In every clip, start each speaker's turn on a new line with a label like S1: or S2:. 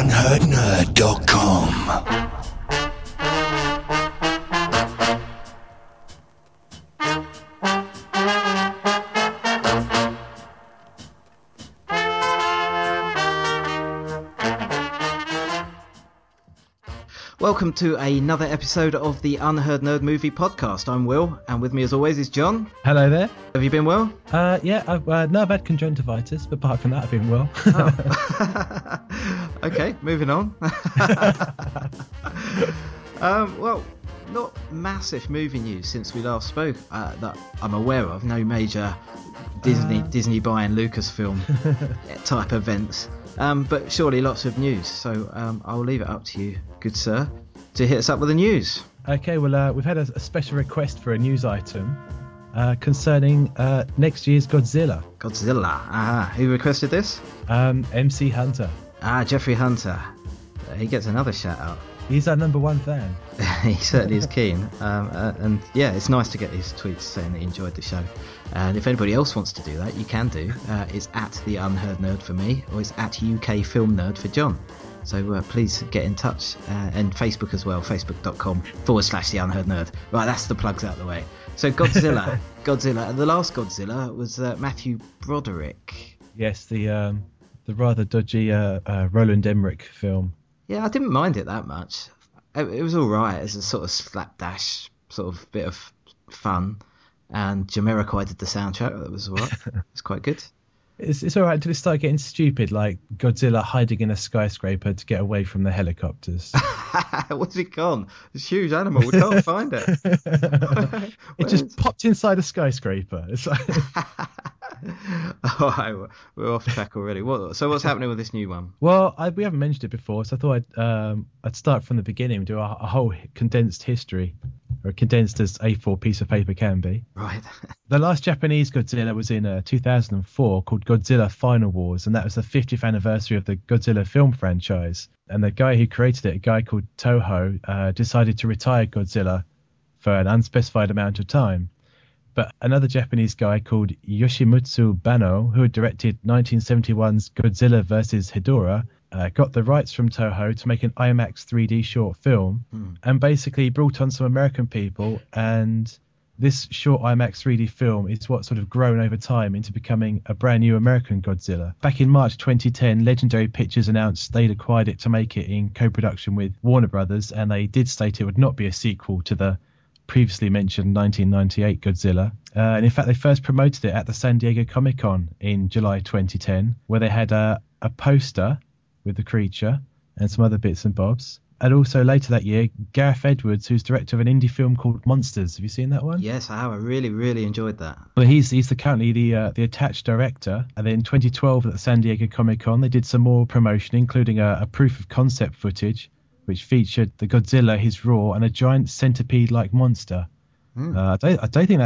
S1: unheardnerd.com.
S2: Welcome to another episode of the Unheard Nerd Movie Podcast. I'm Will, and with me as always is John.
S3: Hello there.
S2: Have you been well?
S3: I've had conjunctivitis, but apart from that, I've been well.
S2: Oh. Okay, moving on. Well, not massive movie news since we last spoke that I'm aware of. No major Disney buying Lucasfilm type events. But surely lots of news, so I'll leave it up to you, good sir, to hit us up with the news.
S3: Okay, well, we've had a special request for a news item concerning next year's Godzilla.
S2: Godzilla. Who requested this?
S3: MC Hunter.
S2: Jeffrey Hunter. He gets another shout out.
S3: He's our number one fan.
S2: He certainly is keen. And yeah, it's nice to get his tweets saying that he enjoyed the show. And if anybody else wants to do that, you can do. It's at The Unheard Nerd for me, or it's at UK Film Nerd for John. So please get in touch. And Facebook as well, facebook.com/The Unheard Nerd. Right, that's the plugs out of the way. So Godzilla. The last Godzilla was Matthew Broderick.
S3: Yes, the rather dodgy Roland Emmerich film.
S2: Yeah, I didn't mind it that much. It was all right as a sort of slapdash sort of bit of fun. And Jamiroquai did the soundtrack. That was all right. It's quite good.
S3: It's all right until it started getting stupid, like Godzilla hiding in a skyscraper to get away from the helicopters.
S2: What's it gone? It's a huge animal. We can't find it.
S3: It just popped inside a skyscraper. It's like...
S2: All right, we're off track already. So what's happening with this new one?
S3: Well, we haven't mentioned it before, so I thought I'd start from the beginning and do a whole condensed history, or condensed as A4 piece of paper can be.
S2: Right.
S3: The last Japanese Godzilla was in 2004, called Godzilla Final Wars, and that was the 50th anniversary of the Godzilla film franchise. And the guy who created it, a guy called Toho, decided to retire Godzilla for an unspecified amount of time. But another Japanese guy called Yoshimitsu Banno, who had directed 1971's Godzilla vs. Hedorah, got the rights from Toho to make an IMAX 3D short film, and basically brought on some American people, and this short IMAX 3D film is what's sort of grown over time into becoming a brand new American Godzilla. Back in March 2010, Legendary Pictures announced they'd acquired it to make it in co-production with Warner Brothers, and they did state it would not be a sequel to the previously mentioned 1998 Godzilla. And in fact, they first promoted it at the San Diego Comic-Con in July 2010, where they had a poster with the creature and some other bits and bobs. And also later that year, Gareth Edwards, who's director of an indie film called Monsters. Have you seen that one?
S2: Yes, I have. I really, really enjoyed that.
S3: Well, he's currently the attached director. And then in 2012 at the San Diego Comic-Con, they did some more promotion, including a proof of concept footage, which featured the Godzilla, his roar, and a giant centipede-like monster. I don't think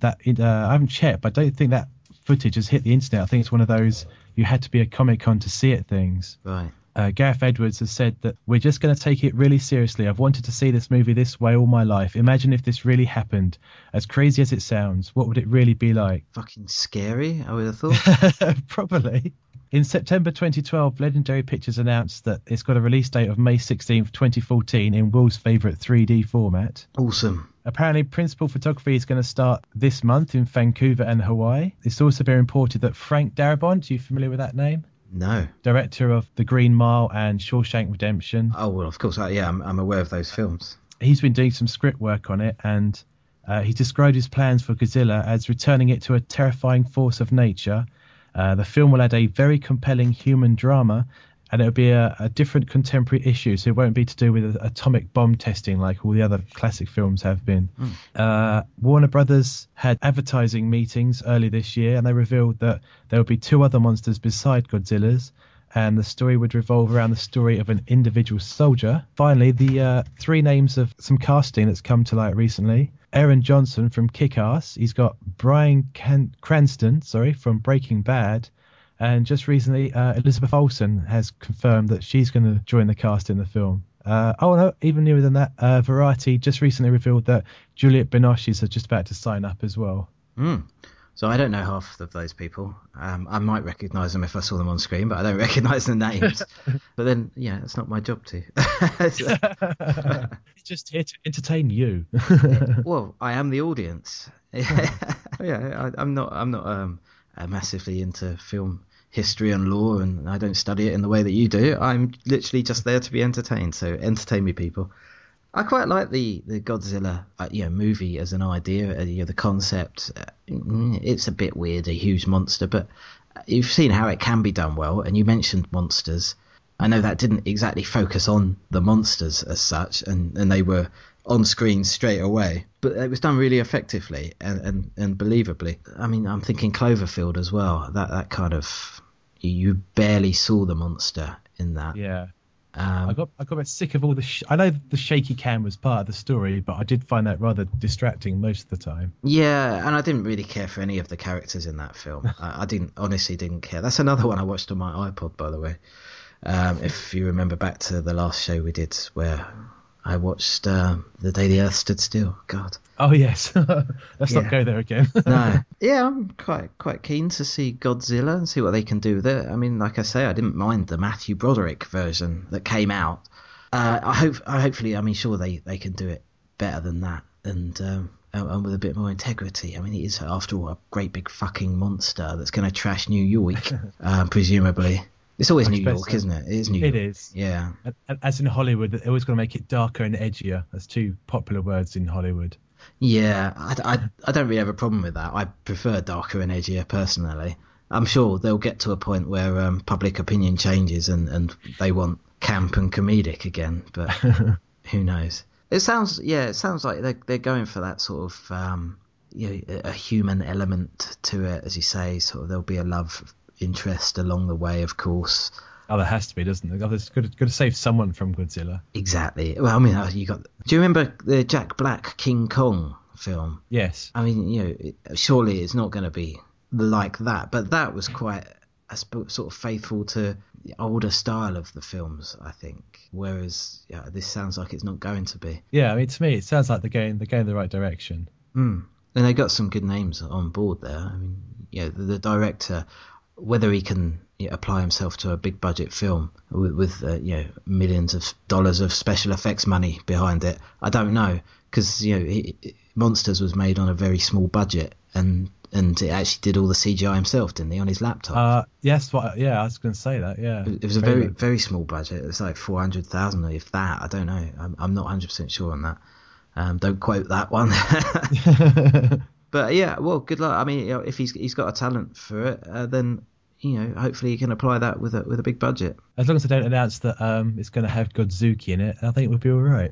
S3: I haven't checked, but I don't think that footage has hit the internet. I think it's one of those you had to be at Comic-Con to see it things.
S2: Right.
S3: Gareth Edwards has said that we're just going to take it really seriously. I've wanted to see this movie this way all my life. Imagine if this really happened. As crazy as it sounds, what would it really be like?
S2: Fucking scary, I would have thought.
S3: Probably. In September 2012, Legendary Pictures announced that it's got a release date of May 16th, 2014 in Will's favourite 3D format.
S2: Awesome.
S3: Apparently, principal photography is going to start this month in Vancouver and Hawaii. It's also been reported that Frank Darabont, are you familiar with that name?
S2: No.
S3: Director of The Green Mile and Shawshank Redemption.
S2: Oh, well, of course. Yeah, I'm aware of those films.
S3: He's been doing some script work on it, and he described his plans for Godzilla as returning it to a terrifying force of nature. The film will add a very compelling human drama, and it'll be a different contemporary issue, so it won't be to do with atomic bomb testing like all the other classic films have been. Warner Brothers had advertising meetings early this year, and they revealed that there would be two other monsters beside Godzilla's, and the story would revolve around the story of an individual soldier. Finally, the three names of some casting that's come to light recently. Aaron Johnson from Kick-Ass. He's got Bryan Cranston from Breaking Bad. And just recently, Elizabeth Olsen has confirmed that she's going to join the cast in the film. Even newer than that, Variety just recently revealed that Juliette Binoche is just about to sign up as well.
S2: So I don't know half of those people. I might recognise them if I saw them on screen, but I don't recognise the names. But then, yeah, it's not my job to.
S3: It's just here to entertain you.
S2: Well, I am the audience. Yeah, I'm not massively into film history and lore, and I don't study it in the way that you do. I'm literally just there to be entertained. So entertain me, people. I quite like the Godzilla movie as an idea. The concept. It's a bit weird, a huge monster, but you've seen how it can be done well. And you mentioned monsters. I know that didn't exactly focus on the monsters as such, and they were on screen straight away, but it was done really effectively and believably. I mean, I'm thinking Cloverfield as well. That kind of, you barely saw the monster in that.
S3: Yeah. I got a bit sick of all the. I know the shaky cam was part of the story, but I did find that rather distracting most of the time.
S2: Yeah, and I didn't really care for any of the characters in that film. I honestly didn't care. That's another one I watched on my iPod, by the way. If you remember back to the last show we did, where I watched The Day the Earth Stood Still. God.
S3: Oh yes, let's not go there again.
S2: No. Yeah, I'm quite keen to see Godzilla and see what they can do with it. I mean, like I say, I didn't mind the Matthew Broderick version that came out. Hopefully, I mean, sure they can do it better than that, and with a bit more integrity. I mean, it is, after all, a great big fucking monster that's going to trash New York, presumably. It's always New York, isn't it? It is New York.
S3: It is.
S2: Yeah.
S3: As in Hollywood, they're always going to make it darker and edgier. That's two popular words in Hollywood.
S2: Yeah, I don't really have a problem with that. I prefer darker and edgier personally. I'm sure they'll get to a point where public opinion changes and they want camp and comedic again, but who knows? It sounds like they're going for that sort of a human element to it, as you say. Sort of, there'll be a love interest along the way, of course.
S3: Oh, there has to be, doesn't there? It's got to save someone from Godzilla. Exactly.
S2: Well, I mean, do you remember the Jack Black King Kong film?
S3: Yes.
S2: I mean, surely it's not going to be like that, but that was quite sort of faithful to the older style of the films, I think. Whereas, this sounds like it's not going to be.
S3: Yeah, I mean, to me, it sounds like they're going the right direction.
S2: And they got some good names on board there. I mean, the director, whether he can apply himself to a big budget film with millions of dollars of special effects money behind it, I don't know, because Monsters was made on a very small budget, and it actually did all the CGI himself, didn't he, on his laptop?
S3: Yes, I was going to say that. Yeah,
S2: it was a very very small budget. It was like 400,000, if that. I don't know. I'm not 100% sure on that. Don't quote that one. But yeah, well, good luck. I mean, if he's got a talent for it, then hopefully he can apply that with a big budget.
S3: As long as they don't announce that it's going to have Godzuki in it, I think we'll be all right.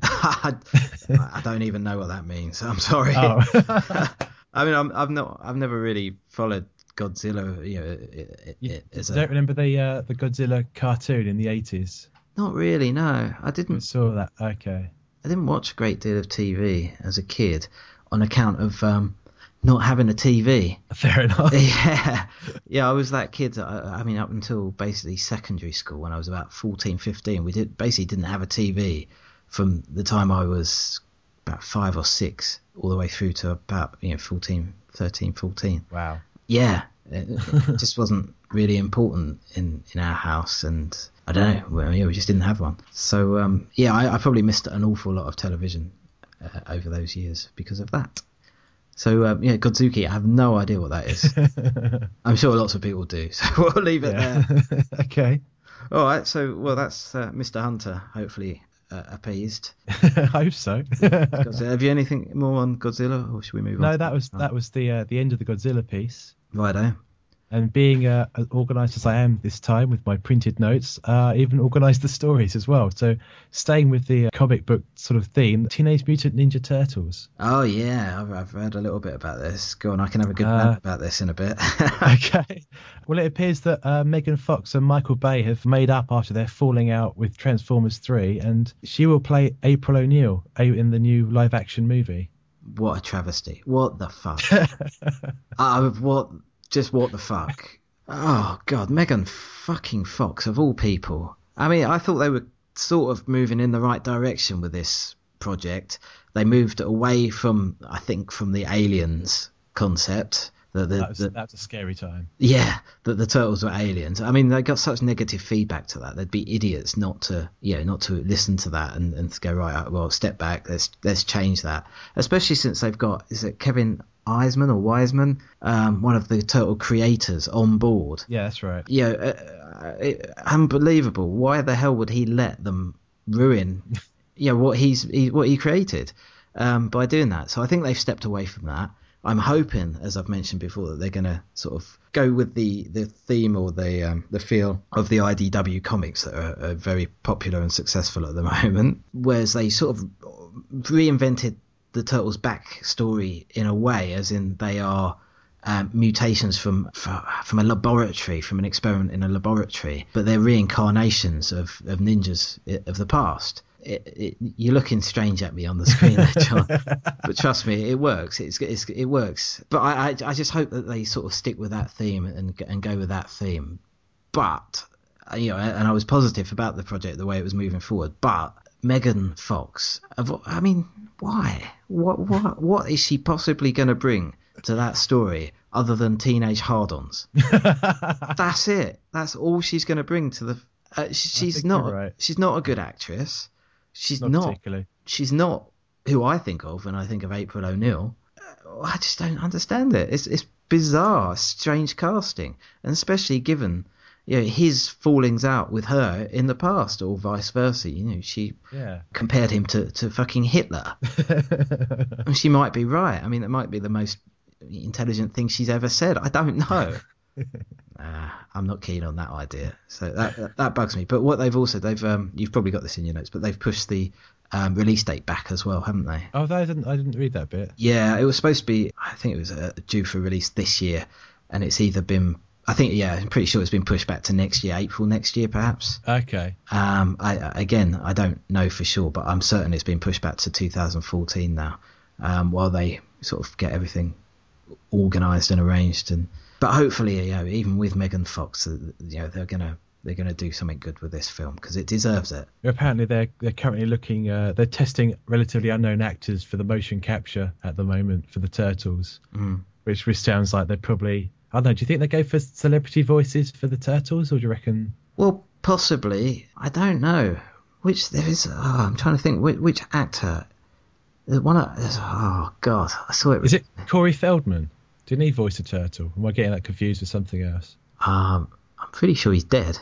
S2: I don't even know what that means. I'm sorry.
S3: Oh.
S2: I mean, I've never really followed Godzilla.
S3: You don't remember the Godzilla cartoon in the 80s?
S2: Not really. No, I didn't.
S3: I saw that. Okay.
S2: I didn't watch a great deal of TV as a kid on account of not having a TV.
S3: Fair enough.
S2: Yeah, I was that kid. I mean, up until basically secondary school, when I was about 14, 15, we didn't have a TV from the time I was about 5 or 6 all the way through to about 13, 14.
S3: Wow.
S2: Yeah, it just wasn't really important in our house, and I don't know, we just didn't have one. So I probably missed an awful lot of television over those years because of that. So, Godzuki, I have no idea what that is. I'm sure lots of people do, so we'll leave it there.
S3: Okay.
S2: All right, so, that's Mr. Hunter, hopefully appeased.
S3: I hope so.
S2: Have you anything more on Godzilla, or should we move on?
S3: No, that was the end of the Godzilla piece.
S2: Righto.
S3: And being organised as I am this time with my printed notes, even organised the stories as well. So staying with the comic book sort of theme, Teenage Mutant Ninja Turtles.
S2: Oh, yeah, I've heard a little bit about this. Go on, I can have a good rant about this in a bit.
S3: Okay. Well, it appears that Megan Fox and Michael Bay have made up after their falling out with Transformers 3, and she will play April O'Neil in the new live-action movie.
S2: What a travesty. What the fuck? What the fuck? Oh, God, Megan fucking Fox, of all people. I mean, I thought they were sort of moving in the right direction with this project. They moved away from the Aliens concept.
S3: That's a scary time.
S2: Yeah, that the turtles were aliens. I mean, they got such negative feedback to that. They'd be idiots not to listen to that and to go, right, well, step back. Let's change that. Especially since they've got, is it Kevin Eisman or Wiseman, one of the turtle creators, on board.
S3: Yeah, that's right.
S2: Unbelievable. Why the hell would he let them ruin, what he created, by doing that? So I think they've stepped away from that. I'm hoping, as I've mentioned before, that they're going to sort of go with the theme or the feel of the IDW comics that are very popular and successful at the moment, whereas they sort of reinvented the Turtles' backstory in a way, as in they are mutations from a laboratory, from an experiment in a laboratory, but they're reincarnations of ninjas of the past. You're looking strange at me on the screen there, John, but trust me, it works. It works. But I just hope that they sort of stick with that theme and go with that theme. But and I was positive about the project, the way it was moving forward. But Megan Fox, I mean, why? What is she possibly going to bring to that story other than teenage hard-ons? That's it. That's all she's going to bring to the. She's not a good actress. She's not who I think of when I think of April O'Neil. I just don't understand it. It's bizarre, strange casting, and especially given his fallings out with her in the past, or vice versa. She compared him to fucking Hitler. And she might be right. I mean, it might be the most intelligent thing she's ever said. I don't know. I'm not keen on that idea, so that bugs me. But what they've you've probably got this in your notes, but they've pushed the release date back as well, haven't they?
S3: Oh, I didn't read that bit.
S2: Yeah, it was supposed to be, I think it was due for release this year, and it's either been, I'm pretty sure it's been pushed back to next year, April next year perhaps.
S3: Okay.
S2: I don't know for sure, but I'm certain it's been pushed back to 2014 now, while they sort of get everything organised and arranged. But hopefully, even with Megan Fox, they're gonna do something good with this film, because it deserves it.
S3: Apparently, they're currently looking. They're testing relatively unknown actors for the motion capture at the moment for the Turtles, which sounds like they're probably. I don't know. Do you think they go for celebrity voices for the Turtles, or do you reckon?
S2: Well, possibly. I don't know. I'm trying to think which actor. Oh God, I saw it.
S3: Is it Corey Feldman? Didn't he voice a turtle? Am I getting that confused with something else?
S2: I'm pretty sure he's dead.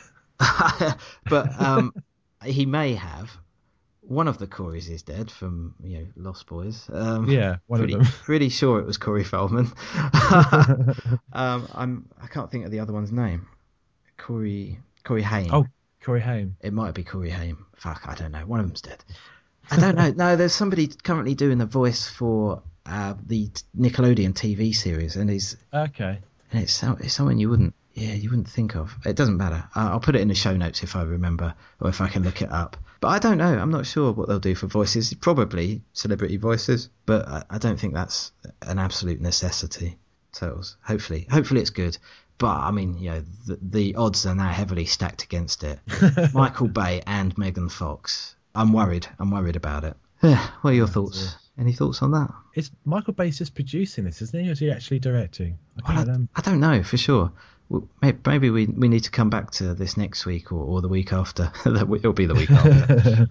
S2: But he may have. One of the Coreys is dead from Lost Boys.
S3: One of them.
S2: Pretty sure it was Corey Feldman. I can't think of the other one's name. Corey Haim.
S3: Oh, Corey Haim.
S2: It might be Corey Haim. Fuck, I don't know. One of them's dead. I don't know. No, there's somebody currently doing the voice for the Nickelodeon TV series, and he's
S3: okay.
S2: And it's someone you wouldn't think of. It doesn't matter. I'll put it in the show notes if I remember, or if I can look it up. But I don't know. I'm not sure what they'll do for voices. Probably celebrity voices, but I don't think that's an absolute necessity. Turtles. Hopefully it's good. But I mean, the odds are now heavily stacked against it. Michael Bay and Megan Fox. I'm worried about it. What are your thoughts? Any thoughts on that?
S3: Is Michael Bay's just producing this, isn't he? Or is he actually directing?
S2: I don't know for sure. Maybe we need to come back to this next week or the week after. It'll be the week after.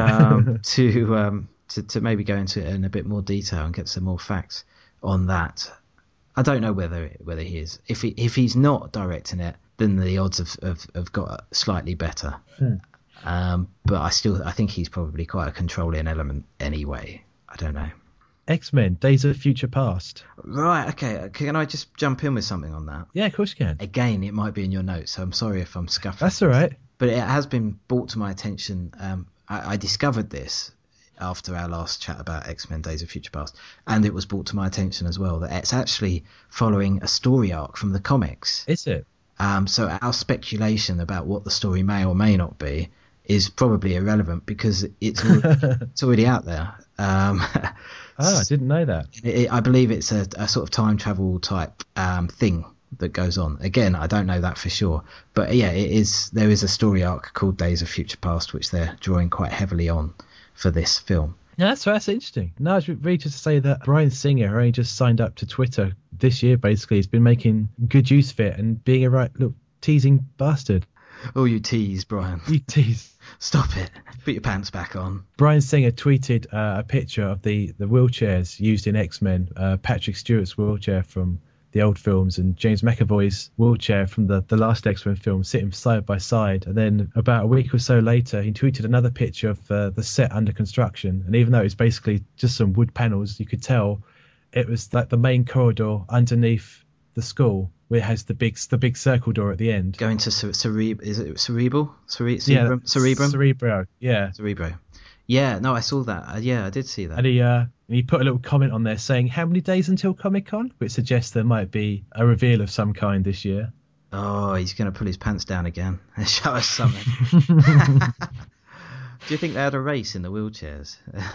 S2: To maybe go into it in a bit more detail and get some more facts on that. I don't know whether he is. If he's not directing it, then the odds have got slightly better. But I think he's probably quite a controlling element anyway. I don't know.
S3: X-Men, Days of Future Past.
S2: Right, okay. Can I just jump in with something on that?
S3: Yeah, of course you can.
S2: Again, it might be in your notes, so I'm sorry if I'm scuffing.
S3: That's all right.
S2: But it has been brought to my attention. I discovered this after our last chat about X-Men Days of Future Past, and it was brought to my attention as well that it's actually following a story arc from the comics.
S3: Is it?
S2: So our speculation about what the story may or may not be is probably irrelevant because it's already out there.
S3: I didn't know that.
S2: I believe it's a sort of time travel type thing that goes on. Again, I don't know that for sure, but yeah, there is a story arc called Days of Future Past which they're drawing quite heavily on for this film.
S3: Yeah, that's interesting. No, it's really just to say that Bryan Singer only just signed up to Twitter this year. Basically, he's been making good use of it and being a right little teasing bastard.
S2: Oh, you tease, Brian.
S3: You tease.
S2: Stop it. Put your pants back on.
S3: Bryan Singer tweeted a picture of the wheelchairs used in X-Men. Patrick Stewart's wheelchair from the old films and James McAvoy's wheelchair from the last X-Men film, sitting side by side. And then about a week or so later, he tweeted another picture of the set under construction. And even though it was basically just some wood panels, you could tell it was like the main corridor underneath the school, where it has the big circle door at the end.
S2: Going to is it Cerebral?
S3: Cerebrum? Cerebro, yeah.
S2: Cerebro. Yeah, no, I saw that. Yeah, I did see that.
S3: And he put a little comment on there saying, how many days until Comic-Con? Which suggests there might be a reveal of some kind this year.
S2: Oh, he's going to pull his pants down again and show us something. Do you think they had a race in the wheelchairs?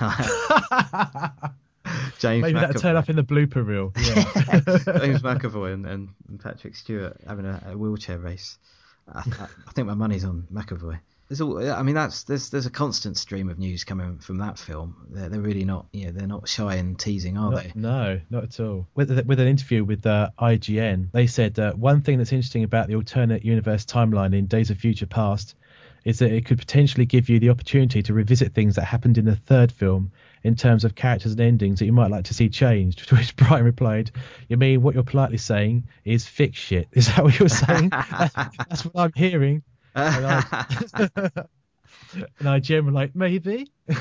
S2: James
S3: Maybe that'll turn up in the blooper reel. Yeah.
S2: James McAvoy and Patrick Stewart having a wheelchair race. I think my money's on McAvoy. There's a constant stream of news coming from that film. They're really not, they're not shy and teasing, are they?
S3: No, not at all. With an interview with IGN, they said one thing that's interesting about the alternate universe timeline in Days of Future Past is that it could potentially give you the opportunity to revisit things that happened in the third film in terms of characters and endings that you might like to see changed. To which Brian replied, "You mean what you're politely saying is fix shit? Is that what you're saying?" That's what I'm hearing. And IGN were like, maybe. There's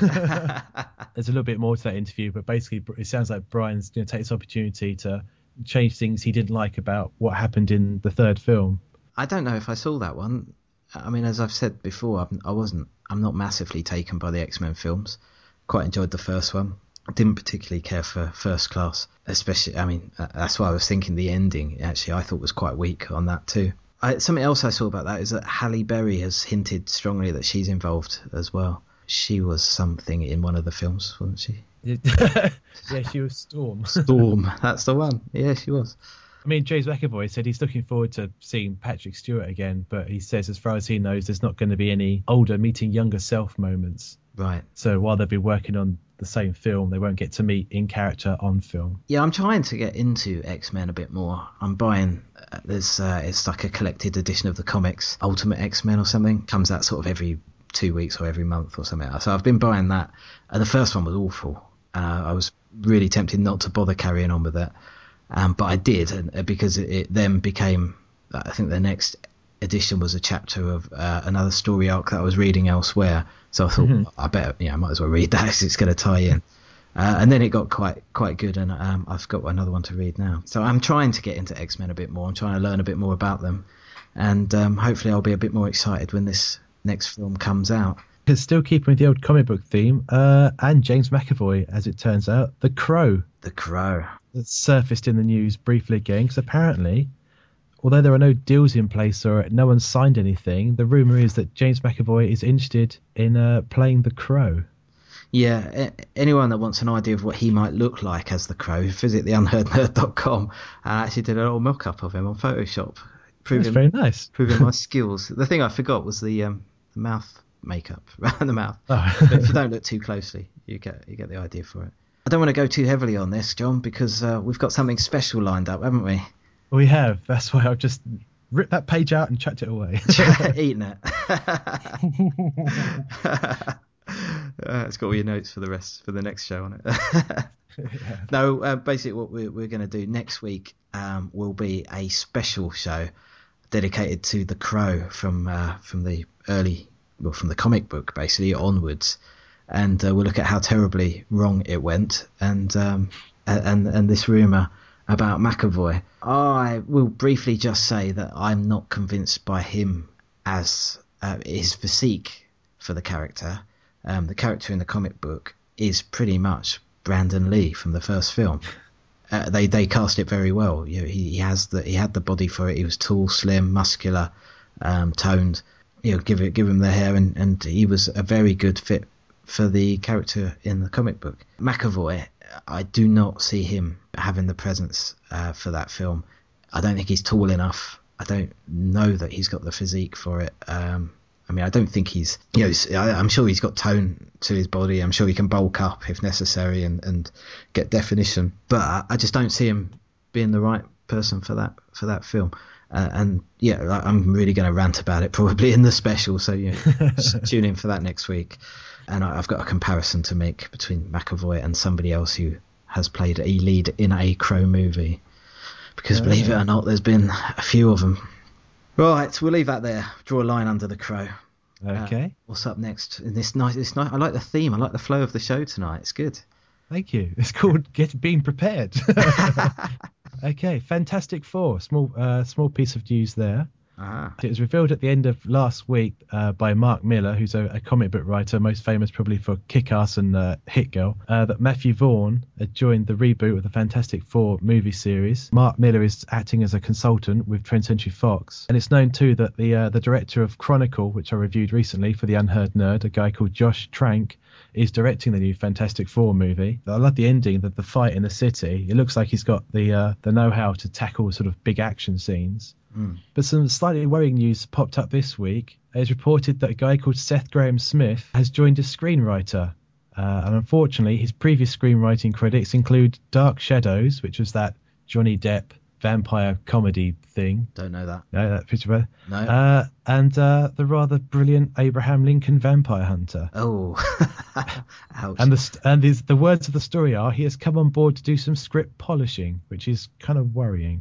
S3: a little bit more to that interview, but basically it sounds like Brian's going to take this opportunity to change things he didn't like about what happened in the third film.
S2: I don't know if I saw that one. I mean, as I've said before, I'm not massively taken by the X-Men films. Quite enjoyed the first one. I didn't particularly care for First Class, especially, that's why I was thinking the ending, actually, I thought was quite weak on that too. Something else I saw about that is that Halle Berry has hinted strongly that she's involved as well. She was something in one of the films, wasn't she?
S3: Yeah, she was Storm.
S2: Storm, that's the one. Yeah, she was.
S3: I mean, James McAvoy said he's looking forward to seeing Patrick Stewart again, but he says as far as he knows, there's not going to be any older meeting younger self moments.
S2: Right.
S3: So while they'll be working on the same film, they won't get to meet in character on film.
S2: Yeah, I'm trying to get into X-Men a bit more. I'm buying, it's like a collected edition of the comics, Ultimate X-Men or something. Comes out sort of every 2 weeks or every month or something. So I've been buying that. And the first one was awful. I was really tempted not to bother carrying on with it. But I did, because it then became, I think the next edition was a chapter of another story arc that I was reading elsewhere. So I thought, I might as well read that because it's going to tie in. And then it got quite good, and I've got another one to read now. So I'm trying to get into X-Men a bit more. I'm trying to learn a bit more about them. And hopefully I'll be a bit more excited when this next film comes out.
S3: It's still keeping with the old comic book theme, and James McAvoy, as it turns out, The Crow.
S2: The Crow.
S3: That surfaced in the news briefly again, because apparently, although there are no deals in place or no one's signed anything, the rumour is that James McAvoy is interested in playing the Crow.
S2: Yeah, anyone that wants an idea of what he might look like as the Crow, visit theunheardnerd.com. I actually did a little mock-up of him on Photoshop.
S3: That's very nice.
S2: Proving my skills. The thing I forgot was the mouth makeup around the mouth.
S3: Oh.
S2: But if you don't look too closely, you get the idea for it. I don't want to go too heavily on this, John, because we've got something special lined up, haven't we?
S3: We have. That's why I've just ripped that page out and chucked it away.
S2: Eating it. It's got all your notes for the next show on it.
S3: Yeah.
S2: No, basically what we're going to do next week will be a special show dedicated to the Crow from the comic book basically onwards, and we'll look at how terribly wrong it went, and this rumor about McAvoy. I will briefly just say that I'm not convinced by him as his physique for the character. The character in the comic book is pretty much Brandon Lee from the first film. They cast it very well. He had the body for it. He was tall, slim, muscular, toned. Give him the hair, and he was a very good fit for the character in the comic book. McAvoy, I do not see him having the presence for that film. I don't think he's tall enough. I don't know that he's got the physique for it. I mean, I don't think he's, you know, I'm sure he's got tone to his body. I'm sure he can bulk up if necessary and get definition. But I just don't see him being the right person for that film. And yeah, I'm really going to rant about it probably in the special. So tune in for that next week. And I've got a comparison to make between McAvoy and somebody else who has played a lead in a Crow movie. Because believe it or not, there's been a few of them. Right, we'll leave that there. Draw a line under the Crow.
S3: Okay.
S2: What's up next? In this nice. I like the theme. I like the flow of the show tonight. It's good.
S3: Thank you. It's called Being Prepared. Okay, Fantastic Four. Small piece of news there. It was revealed at the end of last week by Mark Miller, who's a comic book writer, most famous probably for Kick-Ass and Hit Girl, that Matthew Vaughn had joined the reboot of the Fantastic Four movie series. Mark Miller is acting as a consultant with 20th Century Fox, and it's known too that the director of Chronicle, which I reviewed recently for the Unheard Nerd, a guy called Josh Trank, is directing the new Fantastic Four movie. I love the ending, the fight in the city. It looks like he's got the know-how to tackle sort of big action scenes. But some slightly worrying news popped up this week. It's reported that a guy called Seth Grahame-Smith has joined as screenwriter. And unfortunately, his previous screenwriting credits include Dark Shadows, which was that Johnny Depp vampire comedy thing.
S2: Don't know that.
S3: No, that picture.
S2: No.
S3: And the rather brilliant Abraham Lincoln Vampire Hunter.
S2: Oh. Ouch.
S3: And the words of the story are, he has come on board to do some script polishing, which is kind of worrying.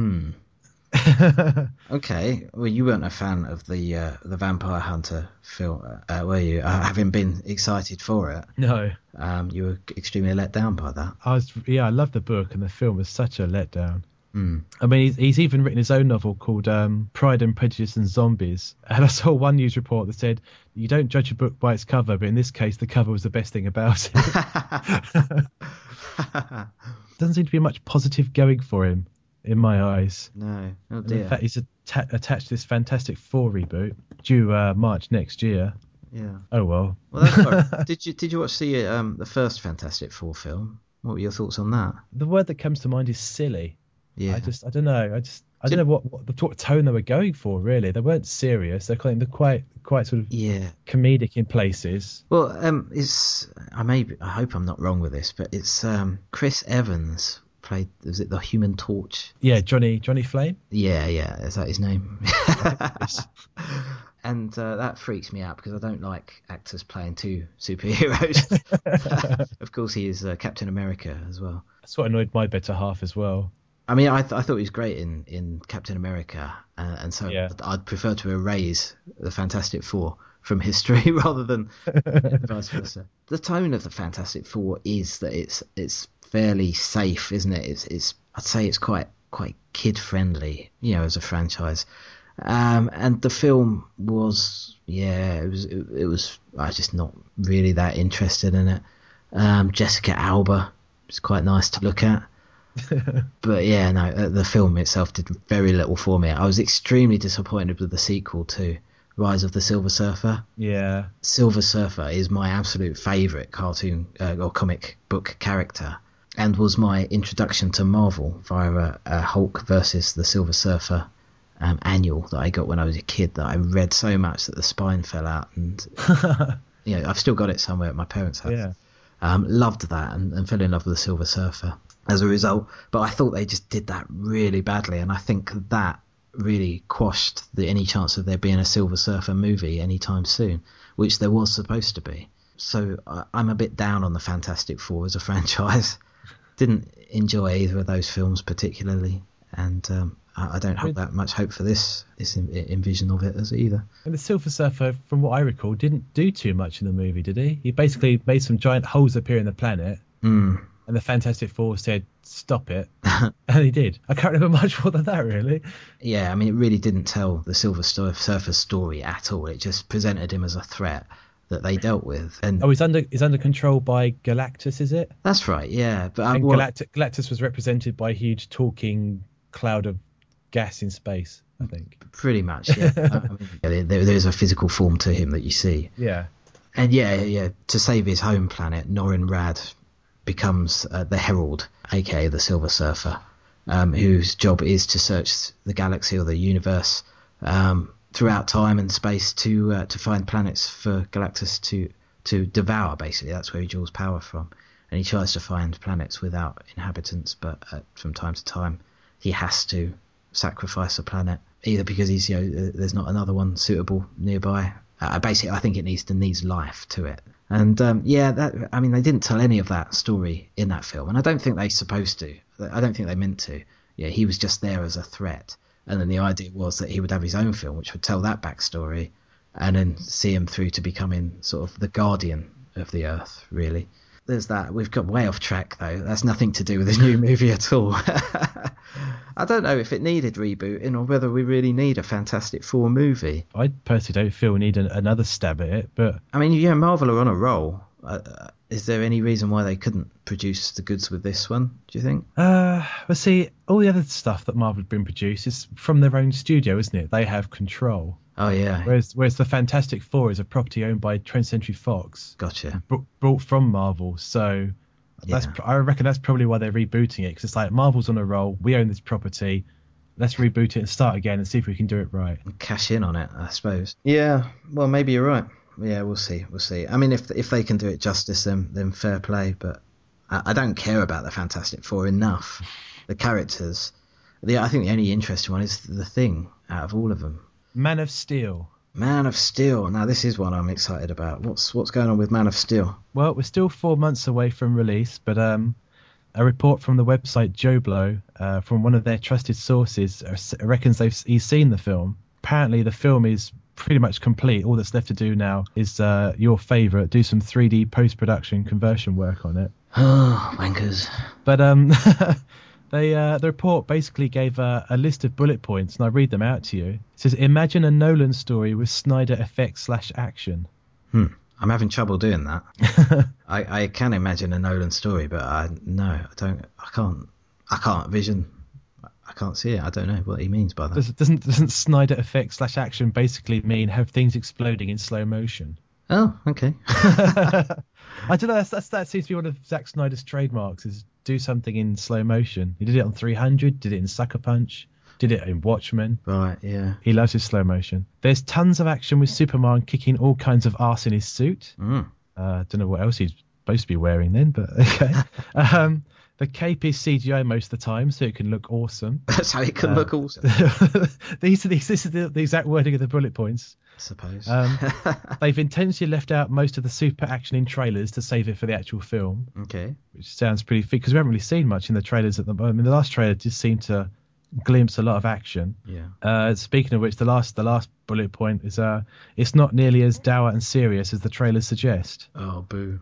S2: Okay, well, you weren't a fan of the Vampire Hunter film, were you? Having been excited for it,
S3: no.
S2: You were extremely let down by that.
S3: I loved the book, and the film was such a letdown. I mean, he's even written his own novel called Pride and Prejudice and Zombies, and I saw one news report that said you don't judge a book by its cover, but in this case, the cover was the best thing about it. Doesn't seem to be much positive going for him. In my eyes.
S2: No. Oh dear.
S3: In fact, he's attached to this Fantastic Four reboot due March next year.
S2: Yeah.
S3: Oh well.
S2: Well, that's right. Did you watch the first Fantastic Four film? What were your thoughts on that?
S3: The word that comes to mind is silly.
S2: Yeah.
S3: I don't know. I don't know what tone they were going for. Really, they weren't serious. They're quite sort of comedic in places.
S2: Well, I hope I'm not wrong with this, but it's Chris Evans played, was it the Human Torch?
S3: Yeah, Johnny Flame.
S2: Yeah, is that his name? And that freaks me out because I don't like actors playing two superheroes. Of course, he is Captain America as well.
S3: That's what annoyed my better half as well.
S2: I mean, I thought he was great in Captain America, and so I'd prefer to erase the Fantastic Four from history rather than vice versa. The tone of the Fantastic Four is that it's fairly safe, isn't it? It's I'd say it's quite kid friendly, as a franchise. And the film was it was I was just not really that interested in it. Jessica Alba was quite nice to look at. But the film itself did very little for me. I was extremely disappointed with the sequel to Rise of the Silver Surfer.
S3: Yeah.
S2: Silver Surfer is my absolute favourite cartoon or comic book character, and was my introduction to Marvel via a Hulk versus the Silver Surfer annual that I got when I was a kid, that I read so much that the spine fell out, and I've still got it somewhere at my parents' house.
S3: Yeah.
S2: Loved that and fell in love with the Silver Surfer as a result. But I thought they just did that really badly, and I think that really quashed any chance of there being a Silver Surfer movie anytime soon, which there was supposed to be. So I'm a bit down on the Fantastic Four as a franchise. Didn't enjoy either of those films particularly, and I don't have that much hope for this envision of it as either. And
S3: the Silver Surfer, from what I recall, didn't do too much in the movie, did he? He basically made some giant holes appear in the planet, and the Fantastic Four said, "Stop it," and he did. I can't remember much more than that, really. Yeah,
S2: I mean, it really didn't tell the Silver Surfer story at all. It just presented him as a threat that they dealt with. And
S3: he's under control by Galactus, is it?
S2: That's right, yeah. But
S3: Galactus was represented by a huge talking cloud of gas in space, I think.
S2: Pretty much, yeah. There's a physical form to him that you see.
S3: Yeah.
S2: And to save his home planet, Norrin Radd becomes the Herald, aka the Silver Surfer, whose job is to search the galaxy or the universe throughout time and space to find planets for Galactus to devour. Basically, that's where he draws power from, and he tries to find planets without inhabitants. But from time to time, he has to sacrifice a planet, either because he's there's not another one suitable nearby. Basically, I think it needs life to it. And they didn't tell any of that story in that film, and I don't think they're supposed to. I don't think they meant to. Yeah, he was just there as a threat, and then the idea was that he would have his own film, which would tell that backstory, and then see him through to becoming sort of the guardian of the Earth. Really, there's that. We've got way off track though. That's nothing to do with this new movie at all. I don't know if it needed rebooting or whether we really need a Fantastic Four movie.
S3: I personally don't feel we need another stab at it, but
S2: I mean, Marvel are on a roll. Is there any reason why they couldn't produce the goods with this one, do you think?
S3: Well, see, all the other stuff that Marvel have been produced is from their own studio, isn't it? They have control.
S2: Oh, yeah.
S3: Whereas the Fantastic Four is a property owned by 20th Century Fox.
S2: Gotcha.
S3: Brought from Marvel, so I reckon that's probably why they're rebooting it, because it's like, Marvel's on a roll, we own this property, let's reboot it and start again and see if we can do it right.
S2: And cash in on it, I suppose. Yeah, well, maybe you're right. Yeah, we'll see. I mean, if they can do it justice, then fair play. But I don't care about the Fantastic Four enough. The characters. I think the only interesting one is the Thing out of all of them.
S3: Man of Steel.
S2: Man of Steel. Now, this is one I'm excited about. What's going on with Man of Steel?
S3: Well, we're still 4 months away from release, but a report from the website Joe Blow, from one of their trusted sources, reckons he's seen the film. Apparently, the film is pretty much complete. All that's left to do now is your favourite, do some 3D post-production conversion work on it.
S2: Oh, wankers.
S3: But the report basically gave a list of bullet points, and I read them out to you. It says, imagine a Nolan story with Snyder effects / action.
S2: I'm having trouble doing that. I can imagine a Nolan story, but I can't vision. I can't see it. I don't know what he means by that.
S3: Doesn't Snyder effects / action basically mean have things exploding in slow motion?
S2: Oh, okay.
S3: I don't know. That seems to be one of Zack Snyder's trademarks, is do something in slow motion. He did it on 300, did it in Sucker Punch, did it in Watchmen.
S2: Right, yeah.
S3: He loves his slow motion. There's tons of action with Superman kicking all kinds of arse in his suit. Don't know what else he's supposed to be wearing then, but okay. The cape is CGI most of the time, so it can look awesome.
S2: So it can look awesome.
S3: This is the exact wording of the bullet points.
S2: I suppose.
S3: They've intentionally left out most of the super action in trailers to save it for the actual film.
S2: Okay.
S3: Which sounds pretty fit, because we haven't really seen much in the trailers at the moment. I mean, the last trailer just seemed to glimpse a lot of action.
S2: Yeah.
S3: Speaking of which, the last bullet point is it's not nearly as dour and serious as the trailers suggest.
S2: Oh, boo.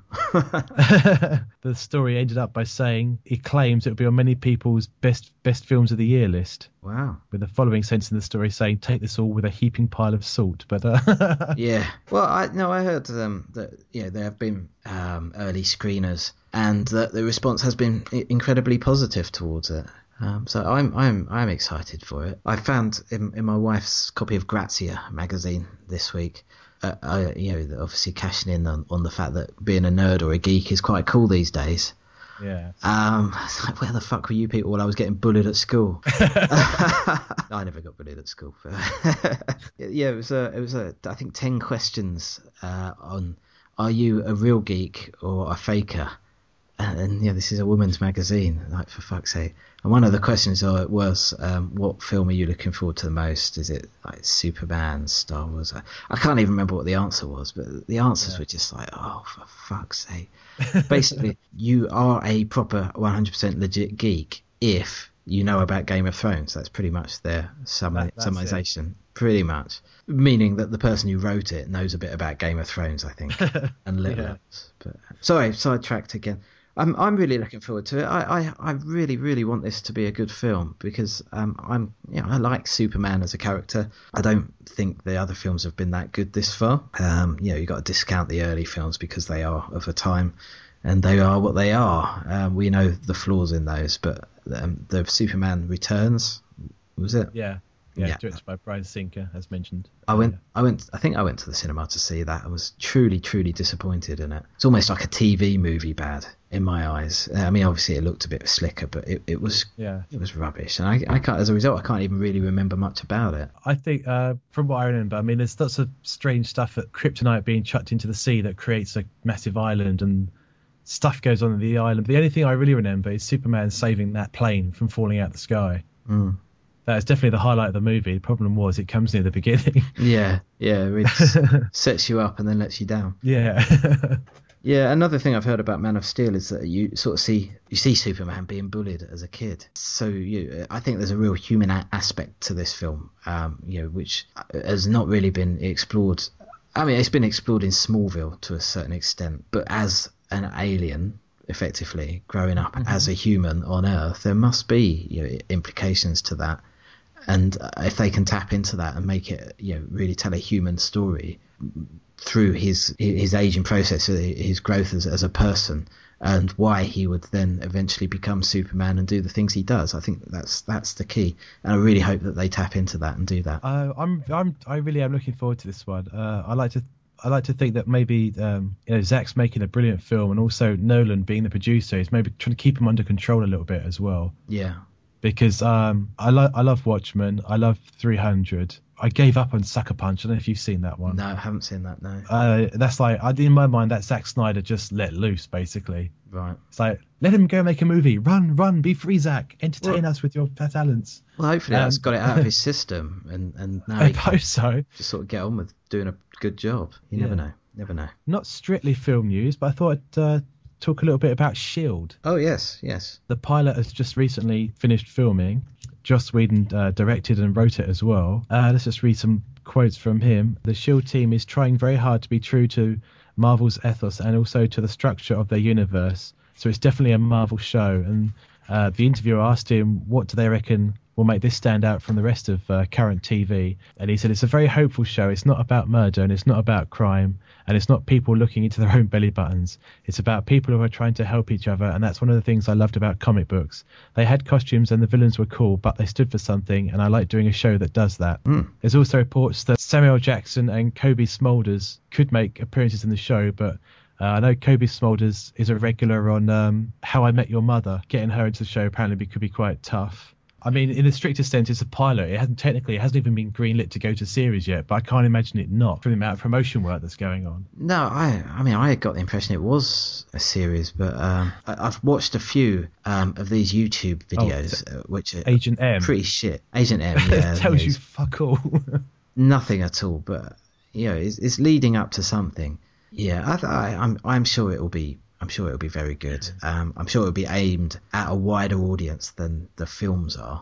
S3: The story ended up by saying it claims it will be on many people's best films of the year list.
S2: Wow.
S3: With the following sentence in the story saying, take this all with a heaping pile of salt. But
S2: yeah. Well, I heard that there have been early screeners, and that the response has been incredibly positive towards it. So I'm excited for it. I found in my wife's copy of Grazia magazine this week, obviously cashing in on the fact that being a nerd or a geek is quite cool these days.
S3: Yeah.
S2: It's like, where the fuck were you people while I was getting bullied at school? I never got bullied at school. Yeah, it was I think 10 questions on, are you a real geek or a faker? And this is a woman's magazine, like, for fuck's sake. And one of the questions was, what film are you looking forward to the most? Is it like Superman, Star Wars? I can't even remember what the answer was, but the answers were just like, oh, for fuck's sake. Basically, you are a proper 100% legit geek if you know about Game of Thrones. That's pretty much their summarization. Pretty much. Meaning that the person who wrote it knows a bit about Game of Thrones, I think, and little else. But sorry, sidetracked again. I'm really looking forward to it. I really, really want this to be a good film, because I like Superman as a character. I don't think the other films have been that good this far. You've got to discount the early films because they are of a time, and they are what they are. We know the flaws in those, but the Superman Returns, was it?
S3: Yeah.
S2: Yeah.
S3: directed by Brian Singer, as mentioned.
S2: I think I went to the cinema to see that. I was truly, truly disappointed in it. It's almost like a TV movie bad in my eyes. I mean, obviously it looked a bit slicker, but it was rubbish. And I can't, as a result, I can't even really remember much about it.
S3: I think, from what I remember, I mean, there's lots of strange stuff at kryptonite being chucked into the sea that creates a massive island, and stuff goes on in the island. The only thing I really remember is Superman saving that plane from falling out the sky. That is definitely the highlight of the movie. The problem was it comes near the beginning.
S2: Yeah, it sets you up and then lets you down.
S3: Yeah.
S2: Yeah, another thing I've heard about Man of Steel is that you sort of see Superman being bullied as a kid. So I think there's a real human aspect to this film, which has not really been explored. I mean, it's been explored in Smallville to a certain extent, but as an alien, effectively growing up as a human on Earth, there must be implications to that. And if they can tap into that and make it, really tell a human story through his aging process, his growth as a person, and why he would then eventually become Superman and do the things he does, I think that's the key. And I really hope that they tap into that and do that.
S3: I really am looking forward to this one. I like to think that maybe Zack's making a brilliant film, and also Nolan being the producer is maybe trying to keep him under control a little bit as well.
S2: Yeah.
S3: Because I love Watchmen. I love 300. I gave up on Sucker Punch. I don't know if you've seen that one.
S2: No, I haven't seen that, no.
S3: That's like, in my mind, that's Zack Snyder just let loose, basically.
S2: Right.
S3: It's like, let him go make a movie. Run, be free, Zack. Entertain us with your talents.
S2: Well, hopefully that's got it out of his system, and now
S3: I hope so.
S2: Just sort of get on with doing a good job. You never know. Not
S3: strictly film news, but I thought I'd talk a little bit about S.H.I.E.L.D.
S2: Oh, yes.
S3: The pilot has just recently finished filming. Joss Whedon directed and wrote it as well. Let's just read some quotes from him. The S.H.I.E.L.D. team is trying very hard to be true to Marvel's ethos and also to the structure of their universe. So it's definitely a Marvel show. And the interviewer asked him, what do they reckon will make this stand out from the rest of current TV? And he said, it's a very hopeful show. It's not about murder, and it's not about crime, and it's not people looking into their own belly buttons. It's about people who are trying to help each other, and that's one of the things I loved about comic books. They had costumes and the villains were cool, but they stood for something, and I like doing a show that does that. There's also reports that Samuel Jackson and Kobe Smulders could make appearances in the show, but I know Kobe Smulders is a regular on How I Met Your Mother. Getting her into the show apparently could be quite tough. I mean, in the strictest sense, it's a pilot. It hasn't even been greenlit to go to series yet, but I can't imagine it not, from the amount of promotion work that's going on.
S2: No, I got the impression it was a series, but I've watched a few of these YouTube videos, which are
S3: Agent M.
S2: pretty shit. Agent M, yeah.
S3: Tells you fuck all.
S2: Nothing at all, but it's leading up to something. Yeah, I'm sure it will be. I'm sure it'll be very good. I'm sure it'll be aimed at a wider audience than the films are.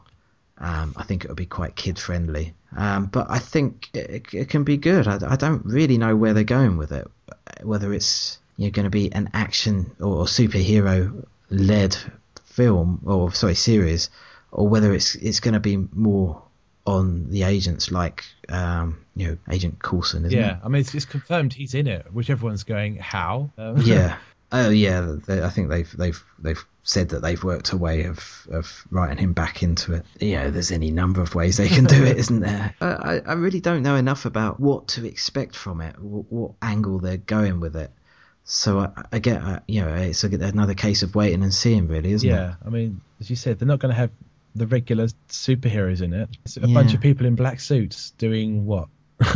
S2: I think it'll be quite kid friendly. But I think it can be good. I don't really know where they're going with it. Whether it's going to be an action or superhero led film series, or whether it's going to be more on the agents like Agent Coulson, isn't it?
S3: Yeah, I mean it's confirmed he's in it, which everyone's going, how?
S2: Yeah. Oh yeah, I think they've said that they've worked a way of writing him back into it. There's any number of ways they can do it, isn't there? I really don't know enough about what to expect from it, what angle they're going with it. So I get, it's another case of waiting and seeing, really, isn't it?
S3: Yeah, I mean, as you said, they're not going to have the regular superheroes in it. It's a bunch of people in black suits doing what?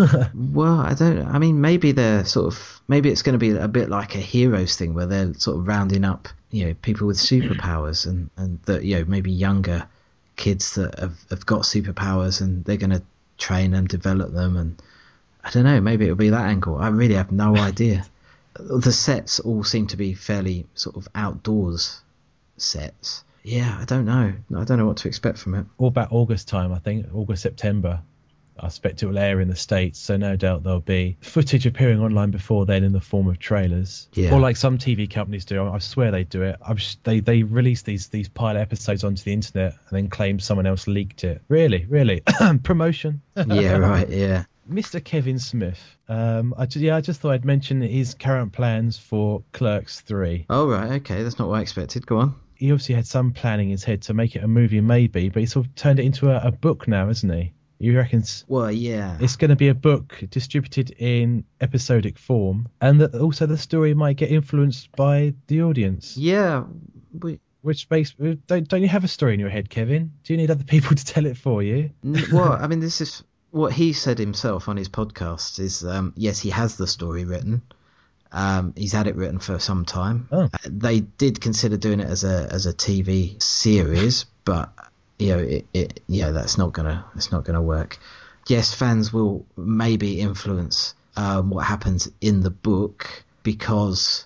S2: Well, maybe it's going to be a bit like a Heroes thing where they're sort of rounding up people with superpowers and that maybe younger kids that have got superpowers, and they're going to train them, develop them, and I don't know, maybe it'll be that angle. I really have no idea. The sets all seem to be fairly sort of outdoors sets. I don't know what to expect from it.
S3: All about August time, I think. August, September. I expect it will air in the States, so no doubt there'll be footage appearing online before then in the form of trailers.
S2: Yeah.
S3: Or like some TV companies do. I swear they do it. They release these pilot episodes onto the internet and then claim someone else leaked it. Really? Promotion.
S2: Yeah, right, yeah.
S3: Mr. Kevin Smith. I just thought I'd mention his current plans for Clerks 3.
S2: Oh, right, okay. That's not what I expected. Go on.
S3: He obviously had some planning in his head to make it a movie maybe, but he sort of turned it into a book now, hasn't he? You reckon
S2: Well, yeah.
S3: it's going to be a book distributed in episodic form, and that also the story might get influenced by the audience?
S2: Yeah.
S3: Which makes don't you have a story in your head, Kevin? Do you need other people to tell it for you?
S2: Well, I mean, this is what he said himself on his podcast. Is yes, he has the story written. He's had it written for some time.
S3: Oh.
S2: They did consider doing it as a TV series, but that's not gonna work. Yes, fans will maybe influence what happens in the book, because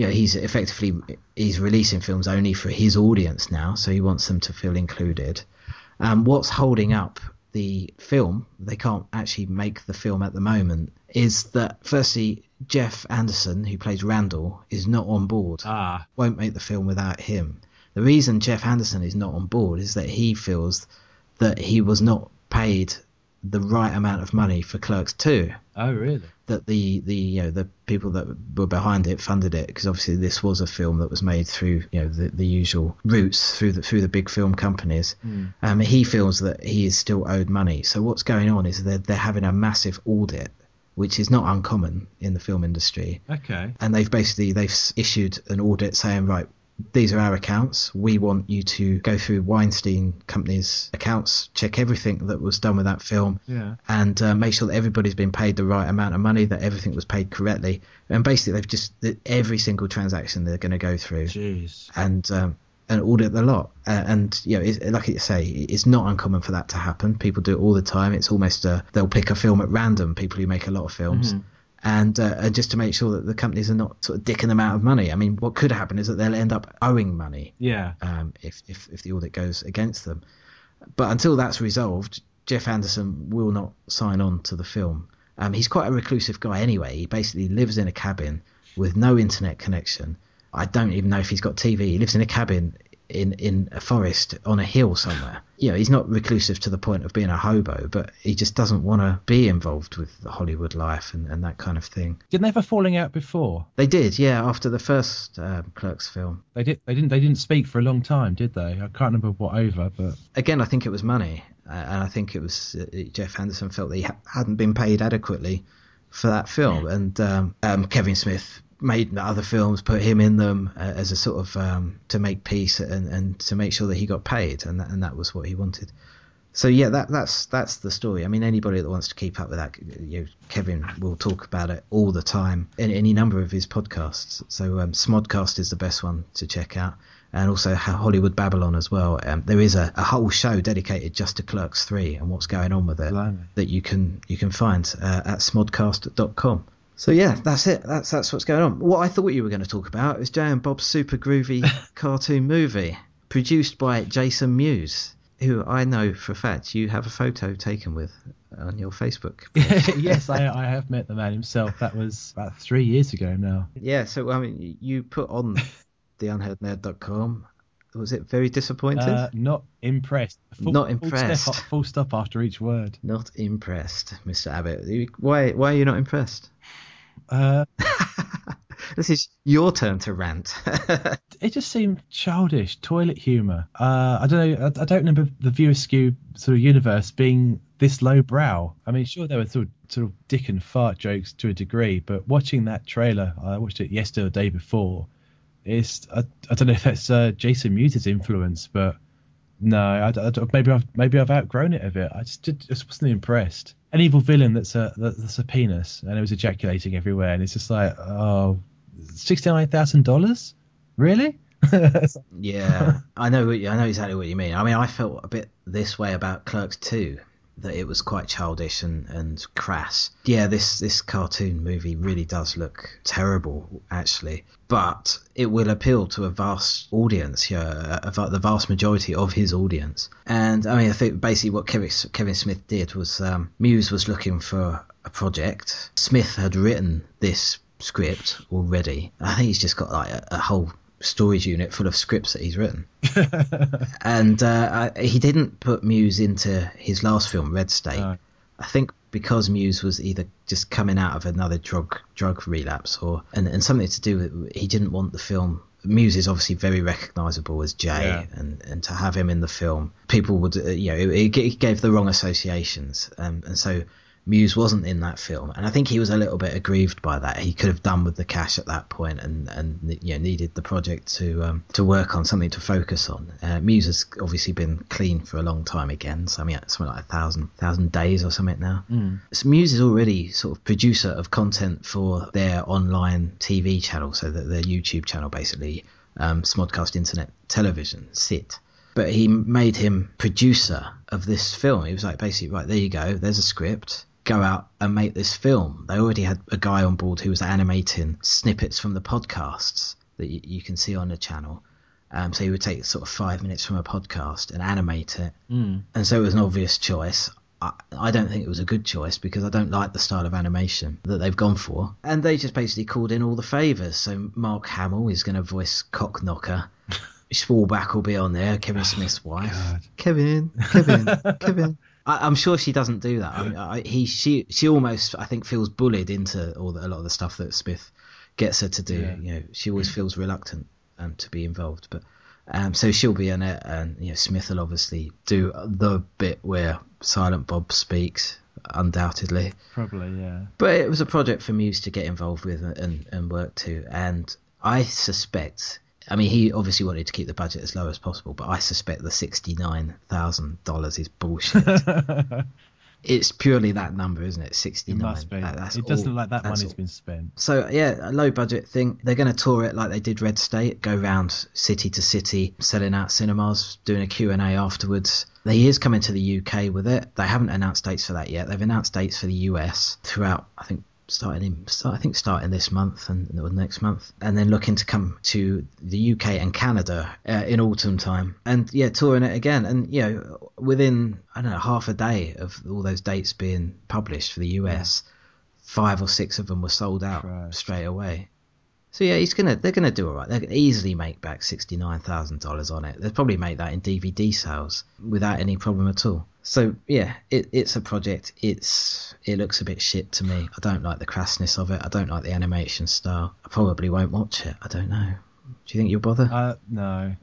S2: he's releasing films only for his audience now, so he wants them to feel included. What's holding up the film, they can't actually make the film at the moment, is that firstly Jeff Anderson, who plays Randall, is not on board. Won't make the film without him. The reason Jeff Anderson is not on board is that he feels that he was not paid the right amount of money for Clerks 2.
S3: Oh, really?
S2: That the people that were behind it funded it, because obviously this was a film that was made through the usual routes through the big film companies. He feels that he is still owed money. So what's going on is they're having a massive audit, which is not uncommon in the film industry.
S3: Okay.
S2: And they've issued an audit saying, right, these are our accounts. We want you to go through Weinstein Company's accounts, check everything that was done with that film, and make sure that everybody's been paid the right amount of money, that everything was paid correctly. And basically, every single transaction they're going to go through.
S3: Jeez.
S2: And audit the lot. Like you say, it's not uncommon for that to happen. People do it all the time. It's almost they'll pick a film at random. People who make a lot of films. Mm-hmm. And just to make sure that the companies are not sort of dicking them out of money. I mean, what could happen is that they'll end up owing money.
S3: Yeah.
S2: If the audit goes against them. But until that's resolved, Jeff Anderson will not sign on to the film. He's quite a reclusive guy anyway. He basically lives in a cabin with no internet connection. I don't even know if he's got TV. He lives in a cabin in a forest on a hill somewhere. He's not reclusive to the point of being a hobo, but he just doesn't want to be involved with the Hollywood life and that kind of thing.
S3: Didn't they have a falling out before?
S2: They did, yeah. After the first Clerks film,
S3: they didn't speak for a long time, did they? I can't remember what over, but
S2: again, I think it was money, and I think it was Jeff Anderson felt that he hadn't been paid adequately for that film, and Kevin Smith made other films, put him in them as a sort of to make peace and to make sure that he got paid, and that was what he wanted. So yeah, that's the story. I mean, anybody that wants to keep up with that, Kevin will talk about it all the time in any number of his podcasts. So Smodcast is the best one to check out, and also Hollywood Babylon as well. There is a whole show dedicated just to Clerks 3 and what's going on with it that you can find at smodcast.com. So yeah, that's it. That's what's going on. What I thought you were going to talk about is Jay and Bob's Super Groovy cartoon movie, produced by Jason Mewes, who I know for a fact you have a photo taken with on your Facebook page.
S3: Yes, I have met the man himself. That was about 3 years ago now.
S2: Yeah, so I mean, you put on theunheardnerd.com. Was it very disappointed?
S3: Not impressed.
S2: Not impressed.
S3: Full stop after each word.
S2: Not impressed, Mr. Abbott. Why are you not impressed? This is your turn to rant.
S3: It just seemed childish, toilet humour. I don't know. I don't remember the View Askew sort of universe being this lowbrow. I mean, sure, there were sort of dick and fart jokes to a degree, but watching that trailer, I watched it yesterday or the day before. I don't know if that's Jason Mewes' influence, but no, maybe I've outgrown it a bit. I just wasn't impressed. An evil villain that's a penis and it was ejaculating everywhere, and it's just like, oh, $69,000, really?
S2: Yeah, I know exactly what you mean. I mean, I felt a bit this way about Clerks 2, that it was quite childish and crass. Yeah, this cartoon movie really does look terrible, actually, but it will appeal to a vast audience, the vast majority of his audience. And I mean, I think basically what Kevin Smith did was Mewes was looking for a project. Smith had written this script already. I think he's just got like a whole storage unit full of scripts that he's written. And he didn't put Mewes into his last film, Red State. No. I think because Mewes was either just coming out of another drug relapse and something to do with, he didn't want the film Muse is obviously very recognisable as Jay, and to have him in the film, people would, it gave the wrong associations, and so Muse wasn't in that film, and I think he was a little bit aggrieved by that. He could have done with the cash at that point, and needed the project to work on something to focus on. Muse has obviously been clean for a long time again, so I mean something like 1,000 days or something now. So Muse is already sort of producer of content for their online TV channel, so that their YouTube channel basically, Smodcast Internet Television, SIT. But he made him producer of this film. He was like, basically, right, there you go, there's a script, go out and make this film. They already had a guy on board who was animating snippets from the podcasts that you can see on the channel. So he would take sort of 5 minutes from a podcast and animate it. And so it was an obvious choice. I don't think it was a good choice, because I don't like the style of animation that they've gone for. And they just basically called in all the favours. So Mark Hamill is going to voice Cockknocker. Schwalbach will be on there, Kevin Smith's wife. God. Kevin. I'm sure she doesn't do that. I mean, she almost, I think, feels bullied into a lot of the stuff that Smith gets her to do. Yeah. She always feels reluctant to be involved. But so she'll be in it, and Smith will obviously do the bit where Silent Bob speaks, undoubtedly.
S3: Probably, yeah.
S2: But it was a project for Muse to get involved with and work to, and I suspect. I mean, he obviously wanted to keep the budget as low as possible, but I suspect the $69,000 is bullshit. It's purely that number, isn't it? 69.
S3: It must be. It doesn't look like that money's been spent.
S2: So, yeah, a low budget thing. They're going to tour it like they did Red State, go round city to city, selling out cinemas, doing a Q&A afterwards. He is coming to the UK with it. They haven't announced dates for that yet. They've announced dates for the US throughout, I think, starting this month or next month, and then looking to come to the UK and Canada in autumn time, and touring it again. And within, I don't know, half a day of all those dates being published for the US, 5 or 6 of them were sold out straight away. So they're gonna do all right. They can easily make back $69,000 on it. They'll probably make that in DVD sales without any problem at all. So it's a project. It looks a bit shit to me. I don't like the crassness of it. I don't like the animation style. I probably won't watch it. I don't know. Do you think you'll bother?
S3: No.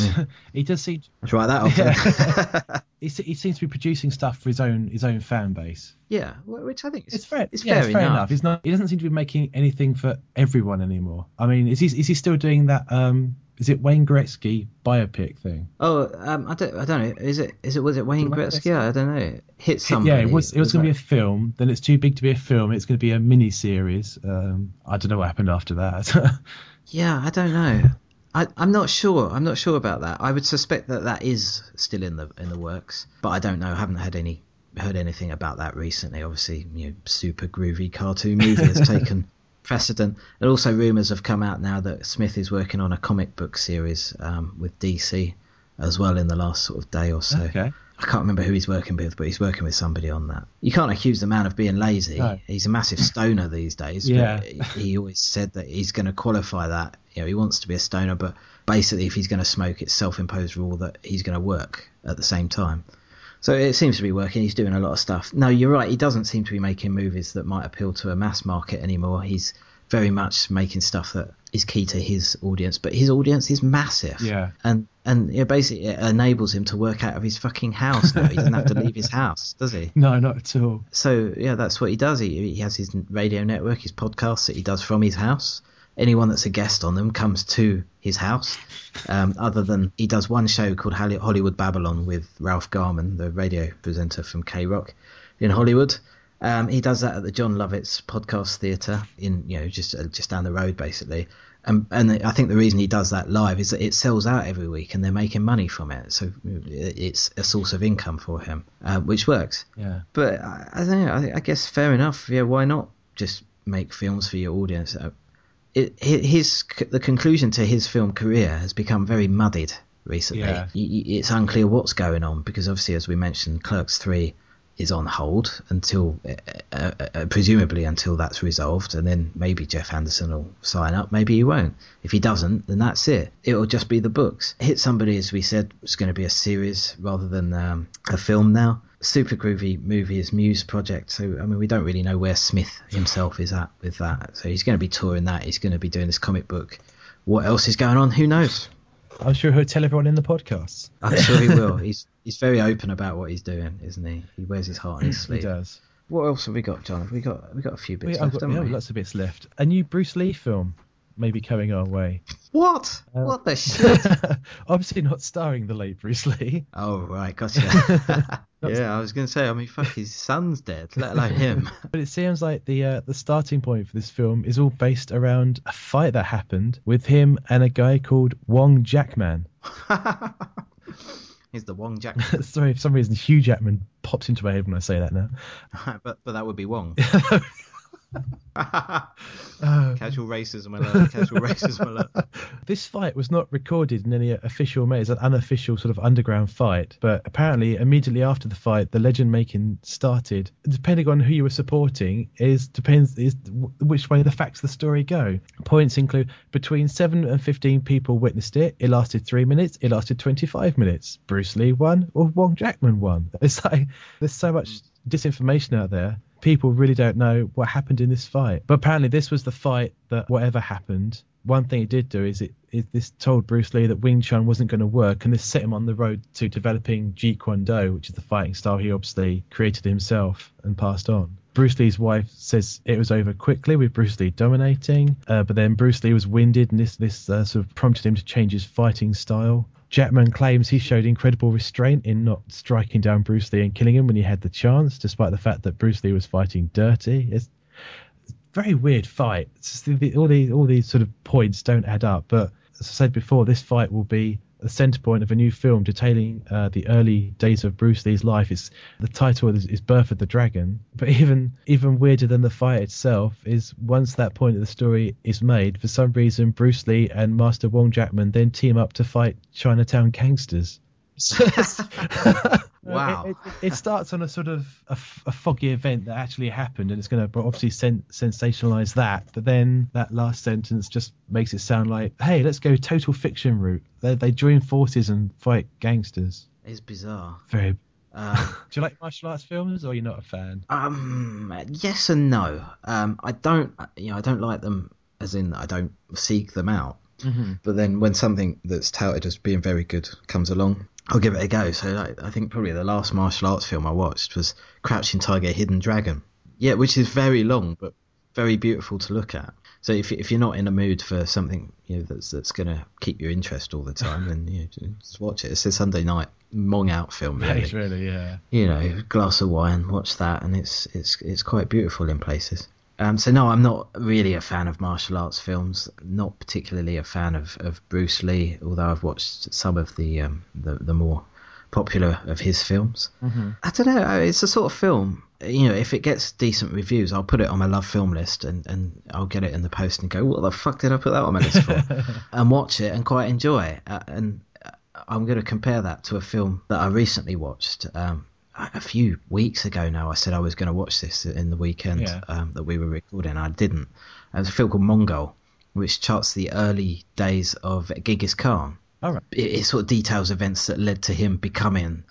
S3: He does seem.
S2: Let's write that off.
S3: Yeah. He seems to be producing stuff for his own fan base.
S2: Yeah, which I think
S3: it's fair. It's fair enough. He doesn't seem to be making anything for everyone anymore. I mean, is he still doing that? Is it Wayne Gretzky biopic thing?
S2: Oh, I don't know. Was it Wayne Gretzky? Yeah, I don't know. Hit somebody.
S3: Yeah, it was going to be a film. Then it's too big to be a film. It's going to be a mini series. I don't know what happened after that.
S2: Yeah, I don't know. I'm not sure. I'm not sure about that. I would suspect that is still in the works, but I don't know. I haven't heard anything about that recently. Obviously, super groovy cartoon movie has taken precedent. And also rumours have come out now that Smith is working on a comic book series with DC as well in the last sort of day or so.
S3: Okay.
S2: I can't remember who he's working with, but he's working with somebody on that. You can't accuse the man of being lazy. No. He's a massive stoner these days.
S3: Yeah.
S2: But he always said that he's going to qualify that. He wants to be a stoner, but basically if he's going to smoke, it's self-imposed rule that he's going to work at the same time. So it seems to be working. He's doing a lot of stuff. No, you're right. He doesn't seem to be making movies that might appeal to a mass market anymore. He's very much making stuff that is key to his audience, but his audience is massive.
S3: Yeah.
S2: And basically it enables him to work out of his fucking house now. He doesn't have to leave his house, does he?
S3: No, not at all.
S2: So that's what he does. He has his radio network, his podcasts that he does from his house. Anyone that's a guest on them comes to his house. Other than he does one show called Hollywood Babylon with Ralph Garman, the radio presenter from K-Rock in Hollywood. He does that at the John Lovett's Podcast Theatre in just down the road basically. And I think the reason he does that live is that it sells out every week and they're making money from it. So it's a source of income for him, which works.
S3: Yeah.
S2: But I don't know. I guess fair enough. Yeah, why not just make films for your audience? The conclusion to his film career has become very muddied recently. Yeah. It's unclear what's going on because obviously, as we mentioned, Clerks 3 is on hold until presumably until that's resolved, and then maybe Jeff Anderson will sign up, maybe he won't. If he doesn't, then that's it. It'll just be the books. Hit Somebody, as we said, was going to be a series rather than a film now. Super groovy movie is Muse project, so I mean we don't really know where Smith himself is at with that. So he's going to be touring that. He's going to be doing this comic book what else is going on, who knows?
S3: I'm sure he'll tell everyone in the podcast.
S2: I'm sure he will. He's very open about what he's doing, isn't he? He wears his heart on his sleeve.
S3: He does.
S2: What else have we got, John? We got a few bits left, haven't we?
S3: Lots of bits left. A new Bruce Lee film may be coming our way.
S2: What? What the shit?
S3: Obviously not starring the late Bruce Lee.
S2: Oh, right, gotcha. Yeah, I was going to say, I mean, fuck, his son's dead, let alone him.
S3: But it seems like the starting point for this film is all based around a fight that happened with him and a guy called Wong Jackman.
S2: He's the Wong Jackman.
S3: Sorry, for some reason Hugh Jackman pops into my head when I say that now.
S2: but that would be Wong. Casual racism alert. Casual racism alert.
S3: This fight was not recorded in any official way. It's an unofficial sort of underground fight. But apparently, immediately after the fight, the legend making started. Depending on who you were supporting, depends which way the facts of the story go. Points include between 7 and 15 people witnessed it. It lasted 3 minutes. It lasted 25 minutes. Bruce Lee won or Wong Jackman won. It's like there's so much disinformation out there. People really don't know what happened in this fight. But apparently this was the fight that whatever happened, one thing it did do is this told Bruce Lee that Wing Chun wasn't going to work, and this set him on the road to developing Jeet Kune Do, which is the fighting style he obviously created himself and passed on. Bruce Lee's wife says it was over quickly with Bruce Lee dominating, but then Bruce Lee was winded, and this sort of prompted him to change his fighting style. Jackman claims he showed incredible restraint in not striking down Bruce Lee and killing him when he had the chance, despite the fact that Bruce Lee was fighting dirty. It's a very weird fight. All these sort of points don't add up. But as I said before, this fight will be the centre point of a new film detailing the early days of Bruce Lee's life. The title is Birth of the Dragon. But even weirder than the fight itself is once that point of the story is made, for some reason Bruce Lee and Master Wong Jackman then team up to fight Chinatown gangsters.
S2: Wow.
S3: It starts on a sort of a foggy event that actually happened, and it's going to obviously sensationalize that. But then that last sentence just makes it sound like, hey, let's go total fiction route. They join forces and fight gangsters.
S2: It's bizarre.
S3: Very. Do you like martial arts films, or are you not a fan?
S2: Yes and no. I don't like them, as in I don't seek them out. Mm-hmm. But then when something that's touted as being very good comes along, I'll give it a go. So I think probably the last martial arts film I watched was Crouching Tiger, Hidden Dragon. Yeah, which is very long but very beautiful to look at. So if you're not in a mood for something that's going to keep your interest all the time, then just watch it. It's a Sunday night mong out film, really.
S3: It's really, yeah.
S2: Glass of wine, watch that, and it's quite beautiful in places. So no, I'm not really a fan of martial arts films. Not particularly a fan of Bruce Lee, although I've watched some of the more popular of his films. Mm-hmm. I don't know. It's a sort of film. If it gets decent reviews, I'll put it on my love film list, and I'll get it in the post and go, what the fuck did I put that on my list for? And watch it and quite enjoy it. And I'm going to compare that to a film that I recently watched. A few weeks ago now, I said I was going to watch this in the weekend that we were recording. I didn't. It was a film called Mongol, which charts the early days of Genghis Khan.
S3: All right.
S2: It sort of details events that led to him becoming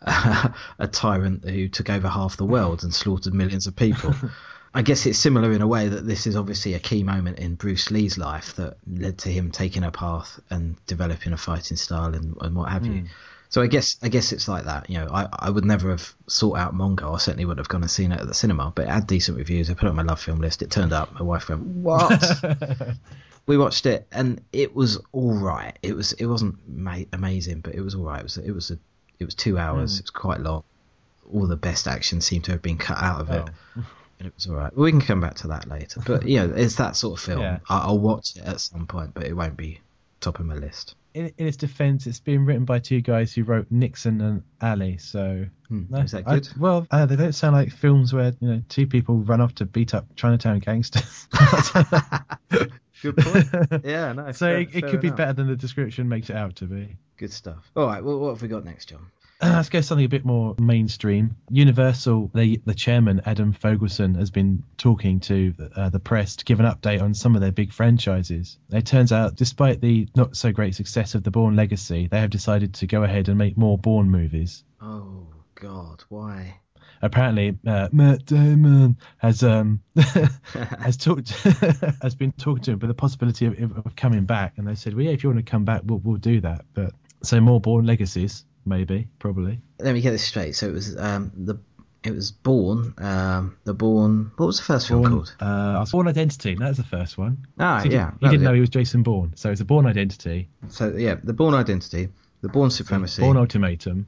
S2: a tyrant who took over half the world and slaughtered millions of people. I guess it's similar in a way that this is obviously a key moment in Bruce Lee's life that led to him taking a path and developing a fighting style and what have you. So I guess it's like that. I would never have sought out Mongol. I certainly wouldn't have gone and seen it at the cinema, but it had decent reviews. I put it on my love film list. It turned up. My wife went, "What?" We watched it, and it was all right. It wasn't amazing, but it was all right. It was 2 hours. It was quite long. All the best action seemed to have been cut out of it. And it was all right. We can come back to that later. But it's that sort of film. Yeah. I'll watch it at some point, but it won't be top of my list.
S3: In its defence, it's been written by two guys who wrote Nixon and Ali. So
S2: is that good?
S3: They don't sound like films where two people run off to beat up Chinatown gangsters.
S2: Good point. Yeah, no.
S3: So it could be better than the description makes it out to be.
S2: Good stuff. All right. Well, what have we got next, John?
S3: Let's go something a bit more mainstream. Universal, the chairman, Adam Fogelson, has been talking to the press to give an update on some of their big franchises. It turns out, despite the not so great success of the Bourne legacy, they have decided to go ahead and make more Bourne movies.
S2: Oh, God, why?
S3: apparently Matt Damon has has been talking to him, but the possibility of coming back, and they said, well, yeah, if you want to come back, we'll do that. But so more Bourne Legacies, maybe, probably.
S2: Let me get this straight. So it was Bourne. The Bourne. What was the first film called?
S3: Bourne Identity. That was the first one.
S2: Ah,
S3: so
S2: yeah.
S3: He didn't know he was Jason Bourne, so it's a Bourne Identity.
S2: So yeah, the Bourne Identity, the Bourne Supremacy,
S3: Bourne Ultimatum,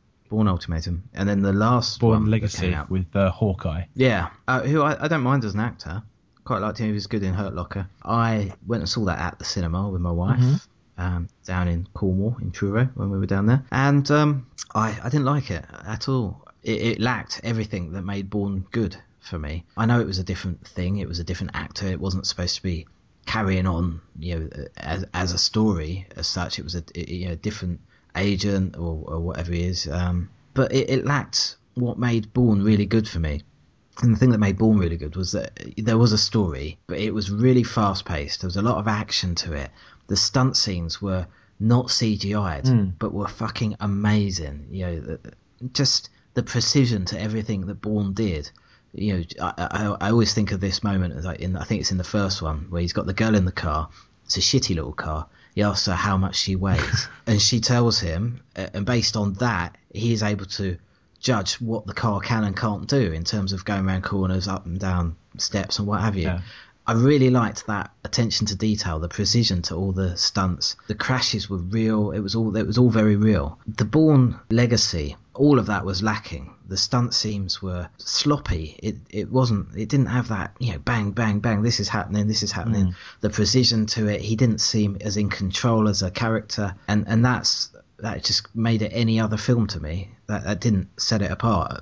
S2: and then the last
S3: Bourne
S2: one
S3: Legacy with Hawkeye.
S2: Yeah, who I don't mind as an actor. Quite liked him. He was good in Hurt Locker. I went and saw that at the cinema with my wife. Down in Cornwall, in Truro, when we were down there. And I didn't like it at all. It lacked everything that made Bourne good for me. I know it was a different thing. It was a different actor. It wasn't supposed to be carrying on, as a story as such. It was a different agent or whatever he is. But it lacked what made Bourne really good for me. And the thing that made Bourne really good was that there was a story, but it was really fast-paced. There was a lot of action to it. The stunt scenes were not CGI'd, but were fucking amazing. Just the precision to everything that Bourne did. I always think of this moment as I think it's in the first one where he's got the girl in the car. It's a shitty little car. He asks her how much she weighs, and she tells him, and based on that, he is able to judge what the car can and can't do in terms of going around corners, up and down steps, and what have you. Yeah. I really liked that attention to detail, the precision to all the stunts. The crashes were real. It was all very real. The Bourne Legacy, all of that was lacking. The stunt scenes were sloppy. It didn't have that, bang, bang, bang, this is happening. The precision to it. He didn't seem as in control as a character. And that just made it any other film to me. That didn't set it apart.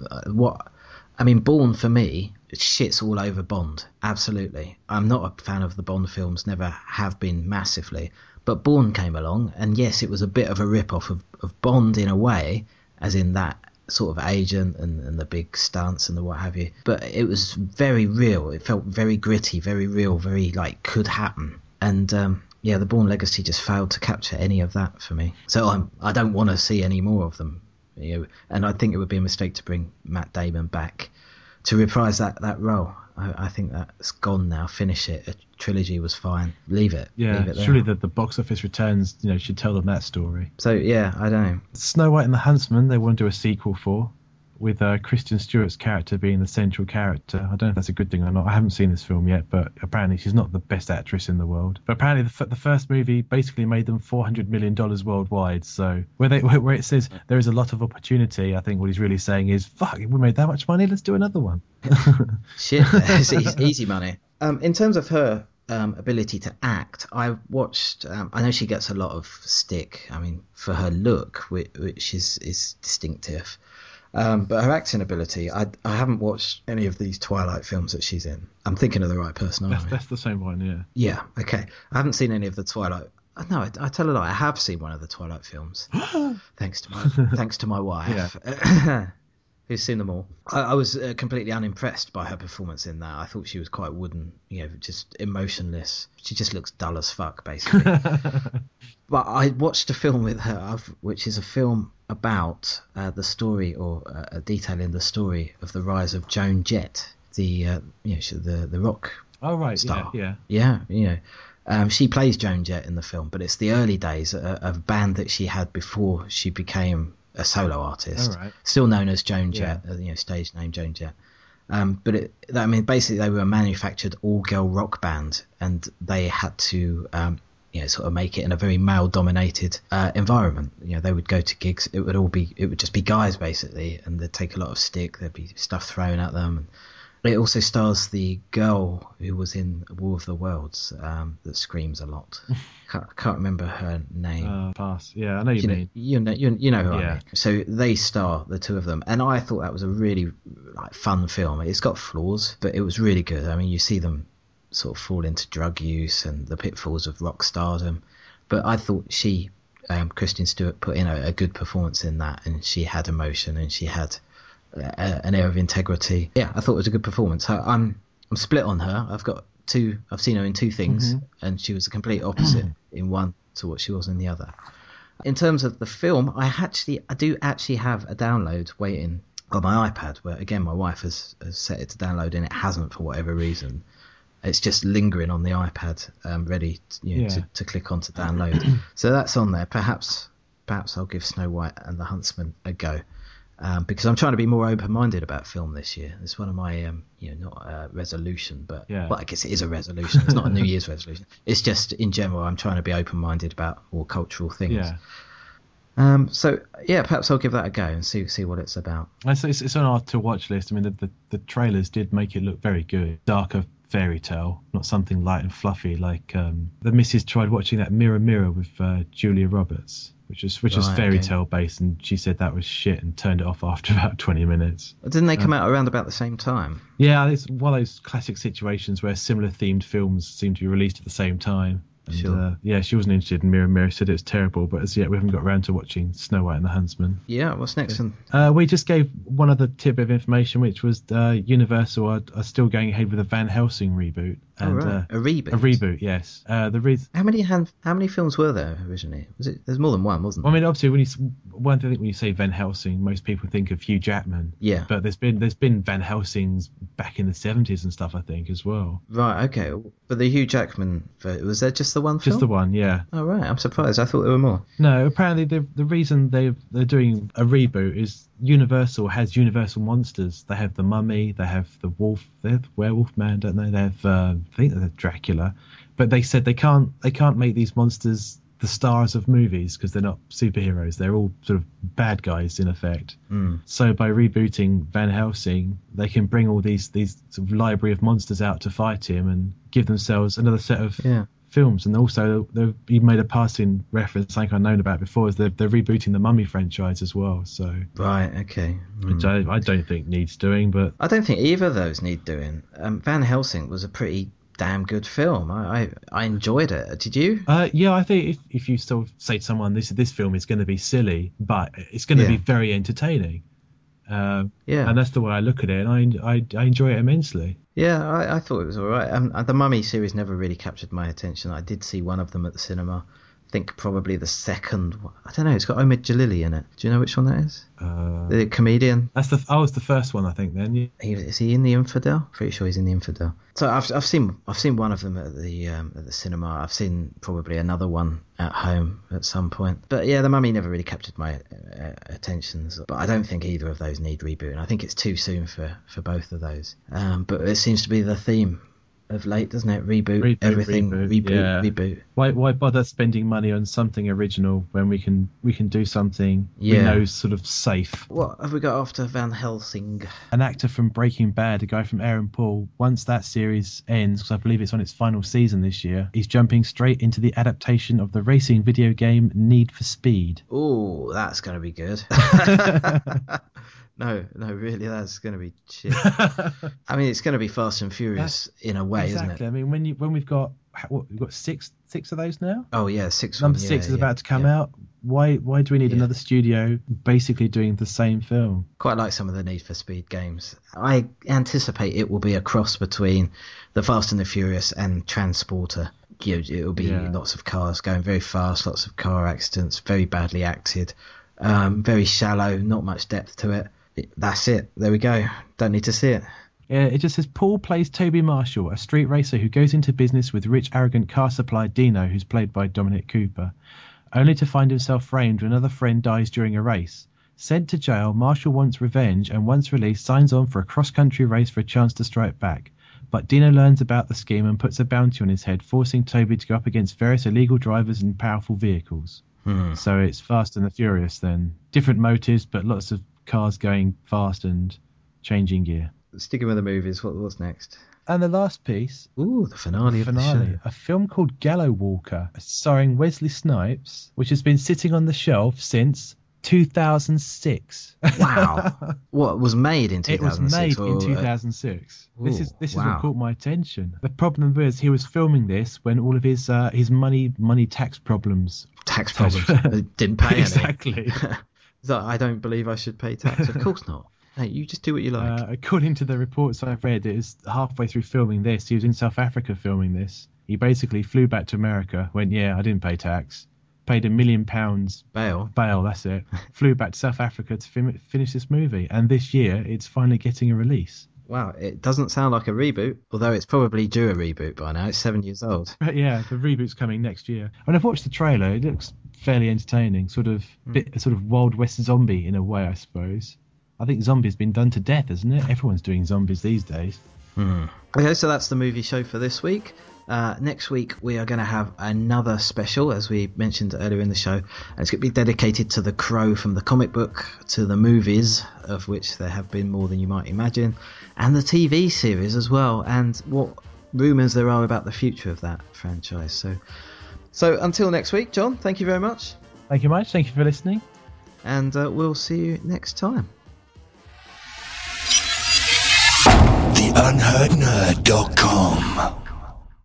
S2: Bourne for me shits all over Bond. Absolutely. I'm not a fan of the Bond films, never have been massively. But Bourne came along, and yes, it was a bit of a rip-off of Bond in a way, as in that sort of agent and the big stunts and the what have you. But it was very real. It felt very gritty, very real, very could happen. And the Bourne Legacy just failed to capture any of that for me. So I don't want to see any more of them. And I think it would be a mistake to bring Matt Damon back to reprise that role. I think that's gone now. Finish it. A trilogy was fine. Leave it.
S3: Yeah,
S2: leave it there.
S3: Surely the box office returns, should tell them that story.
S2: So yeah, I don't know.
S3: Snow White and the Huntsman, they want to do a sequel for, with Kristen Stewart's character being the central character. I don't know if that's a good thing or not. I haven't seen this film yet, but apparently she's not the best actress in the world. But apparently the first movie basically made them $400 million worldwide. So where it says there is a lot of opportunity, I think what he's really saying is, fuck, we made that much money, let's do another one.
S2: Shit, it's easy money. In terms of her ability to act, I watched. I know she gets a lot of stick. For her look, which is distinctive. But her acting ability, I haven't watched any of these Twilight films that she's in. I'm thinking of the right person.
S3: That's the same one, yeah.
S2: Yeah, okay. I haven't seen any of the Twilight. No, I tell a lie. I have seen one of the Twilight films, thanks to my wife, who's seen them all. I was completely unimpressed by her performance in that. I thought she was quite wooden, just emotionless. She just looks dull as fuck, basically. But I watched a film with her, which is a film about the story, or detailing the story of the rise of Joan Jett, the rock star. Yeah. She plays Joan Jett in the film, but it's the early days of a band that she had before she became a solo artist, still known as Joan Jett, stage name Joan Jett. Basically they were a manufactured all-girl rock band, and they had to sort of make it in a very male-dominated environment. They would go to gigs. It would just be guys basically, and they'd take a lot of stick. There'd be stuff thrown at them. It also stars the girl who was in War of the Worlds that screams a lot. Can't remember her name.
S3: Pass. Yeah, I know you mean.
S2: You know who I mean. So they star, the two of them, and I thought that was a really fun film. It's got flaws, but it was really good. You see them sort of fall into drug use and the pitfalls of rock stardom, but I thought Kristen Stewart put in a good performance in that, and she had emotion and she had an air of integrity. Yeah, I thought it was a good performance. I'm split on her. I've seen her in two things, and she was a complete opposite in one to what she was in the other. In terms of the film, I do actually have a download waiting on my iPad, where again my wife has set it to download and it hasn't for whatever reason. It's just lingering on the iPad, ready to click on to download. So that's on there. Perhaps I'll give Snow White and the Huntsman a go, because I'm trying to be more open-minded about film this year. It's one of my not a resolution, but well, I guess it is a resolution. It's not a New Year's resolution. It's just in general I'm trying to be open-minded about more cultural things. So perhaps I'll give that a go and see what it's about.
S3: It's on our to watch list. I mean, the trailers did make it look very good. Darker fairy tale, not something light and fluffy like the missus tried watching that Mirror Mirror with Julia Roberts, which is fairy tale based, and she said that was shit and turned it off after about 20 minutes.
S2: Didn't they come out around about the same time?
S3: Yeah, it's one of those classic situations where similar themed films seem to be released at the same time. And,
S2: sure.
S3: She wasn't interested in Mirror Mirror, said it was terrible, but as yet we haven't got around to watching Snow White and the Huntsman.
S2: Yeah, what's next?
S3: We just gave one other tidbit of information, which was Universal are still going ahead with a Van Helsing reboot. And,
S2: a reboot?
S3: A reboot, yes.
S2: How many films were there originally? There's more than one, wasn't there?
S3: I mean, obviously, when you say Van Helsing, most people think of Hugh Jackman.
S2: Yeah.
S3: But there's been Van Helsings back in the 70s and stuff, I think, as well.
S2: Right, okay. But the Hugh Jackman, was there just the one film?
S3: Just the one, yeah.
S2: Oh, right. I'm surprised. I thought there were more.
S3: No, apparently the reason they're doing a reboot is Universal has Universal monsters. They have the Mummy, they have the Wolf, they have the Werewolf Man, don't they? They have, I think they're Dracula. But they said they can't make these monsters the stars of movies because they're not superheroes. They're all sort of bad guys in effect. So by rebooting Van Helsing, they can bring all these sort of library of monsters out to fight him and give themselves another set of films. And also he made a passing reference, something I've known about before, is they're rebooting the Mummy franchise as well. So
S2: right, okay.
S3: Which I don't think needs doing, but
S2: I don't think either of those need doing. Van Helsing was a pretty damn good film. I enjoyed it. Did you?
S3: Yeah, I think if you still say to someone this film is going to be silly, but it's going to be very entertaining. And that's the way I look at it, and I enjoy it immensely.
S2: Yeah, I thought it was all right. The Mummy series never really captured my attention. I did see one of them at the cinema. I think probably the second one. I don't know. It's got Omid Jalili in it. Do you know which one that is? The comedian.
S3: It's the first one, I think. Then
S2: is he in The Infidel? Pretty sure he's in The Infidel. So I've seen one of them at the cinema. I've seen probably another one at home at some point. But yeah, The Mummy never really captured my attention. But I don't think either of those need rebooting. I think it's too soon for both of those. But it seems to be the theme of late, doesn't it? Reboot everything. Reboot.
S3: Why bother spending money on something original when we can do something we know sort of safe?
S2: What have we got after Van Helsing?
S3: An actor from Breaking Bad, a guy from Aaron Paul. Once that series ends, because I believe it's on its final season this year, he's jumping straight into the adaptation of the racing video game Need for Speed.
S2: Oh, that's going to be good. No, really, that's going to be shit. I mean, it's going to be Fast and Furious in a way,
S3: exactly.
S2: isn't it?
S3: I mean, when we've got six of those now.
S2: Oh yeah, six.
S3: Number 6 is about to come out. Why do we need another studio basically doing the same film?
S2: Quite like some of the Need for Speed games. I anticipate it will be a cross between the Fast and the Furious and Transporter. It will be lots of cars going very fast, lots of car accidents, very badly acted, very shallow, not much depth to it. That's it. There we go. Don't need to see it.
S3: Yeah, it just says Paul plays Toby Marshall, a street racer who goes into business with rich, arrogant car supplier Dino, who's played by Dominic Cooper, only to find himself framed when another friend dies during a race. Sent to jail, Marshall wants revenge and once released signs on for a cross-country race for a chance to strike back. But Dino learns about the scheme and puts a bounty on his head, forcing Toby to go up against various illegal drivers and powerful vehicles. So it's Fast and the Furious then. Different motives, but lots of cars going fast and changing gear.
S2: Sticking with the movies, what's next?
S3: And the last piece.
S2: Ooh, the finale of the show.
S3: A film called Gallow Walker, starring Wesley Snipes, which has been sitting on the shelf since 2006.
S2: Wow. What, was made in 2006?
S3: It was made in 2006. This is
S2: wow.
S3: what caught my attention. The problem was he was filming this when all of his money tax problems.
S2: Didn't pay any.
S3: Exactly.
S2: I don't believe I should pay tax. Of course not. Hey, you just do what you like.
S3: According to the reports I've read, it was halfway through filming this. He was in South Africa filming this. He basically flew back to America, went, I didn't pay tax. paid £1 million
S2: Bail.
S3: That's it. Flew back to South Africa to finish this movie, and this year it's finally getting a release.
S2: Wow, it doesn't sound like a reboot, although it's probably due a reboot by now. It's 7 years old.
S3: But yeah, the reboot's coming next year. And I've watched the trailer. It looks fairly entertaining, sort of Wild West zombie in a way, I suppose. I think zombies been done to death, hasn't it? Everyone's doing zombies these days.
S2: Okay, so that's the movie show for this week. Next week we are going to have another special, as we mentioned earlier in the show. It's going to be dedicated to The Crow from the comic book, to the movies, of which there have been more than you might imagine, and the TV series as well, and what rumours there are about the future of that franchise. So until next week, John, thank you very much.
S3: Thank you much. Thank you for listening.
S2: And we'll see you next time.
S1: TheUnheardNerd.com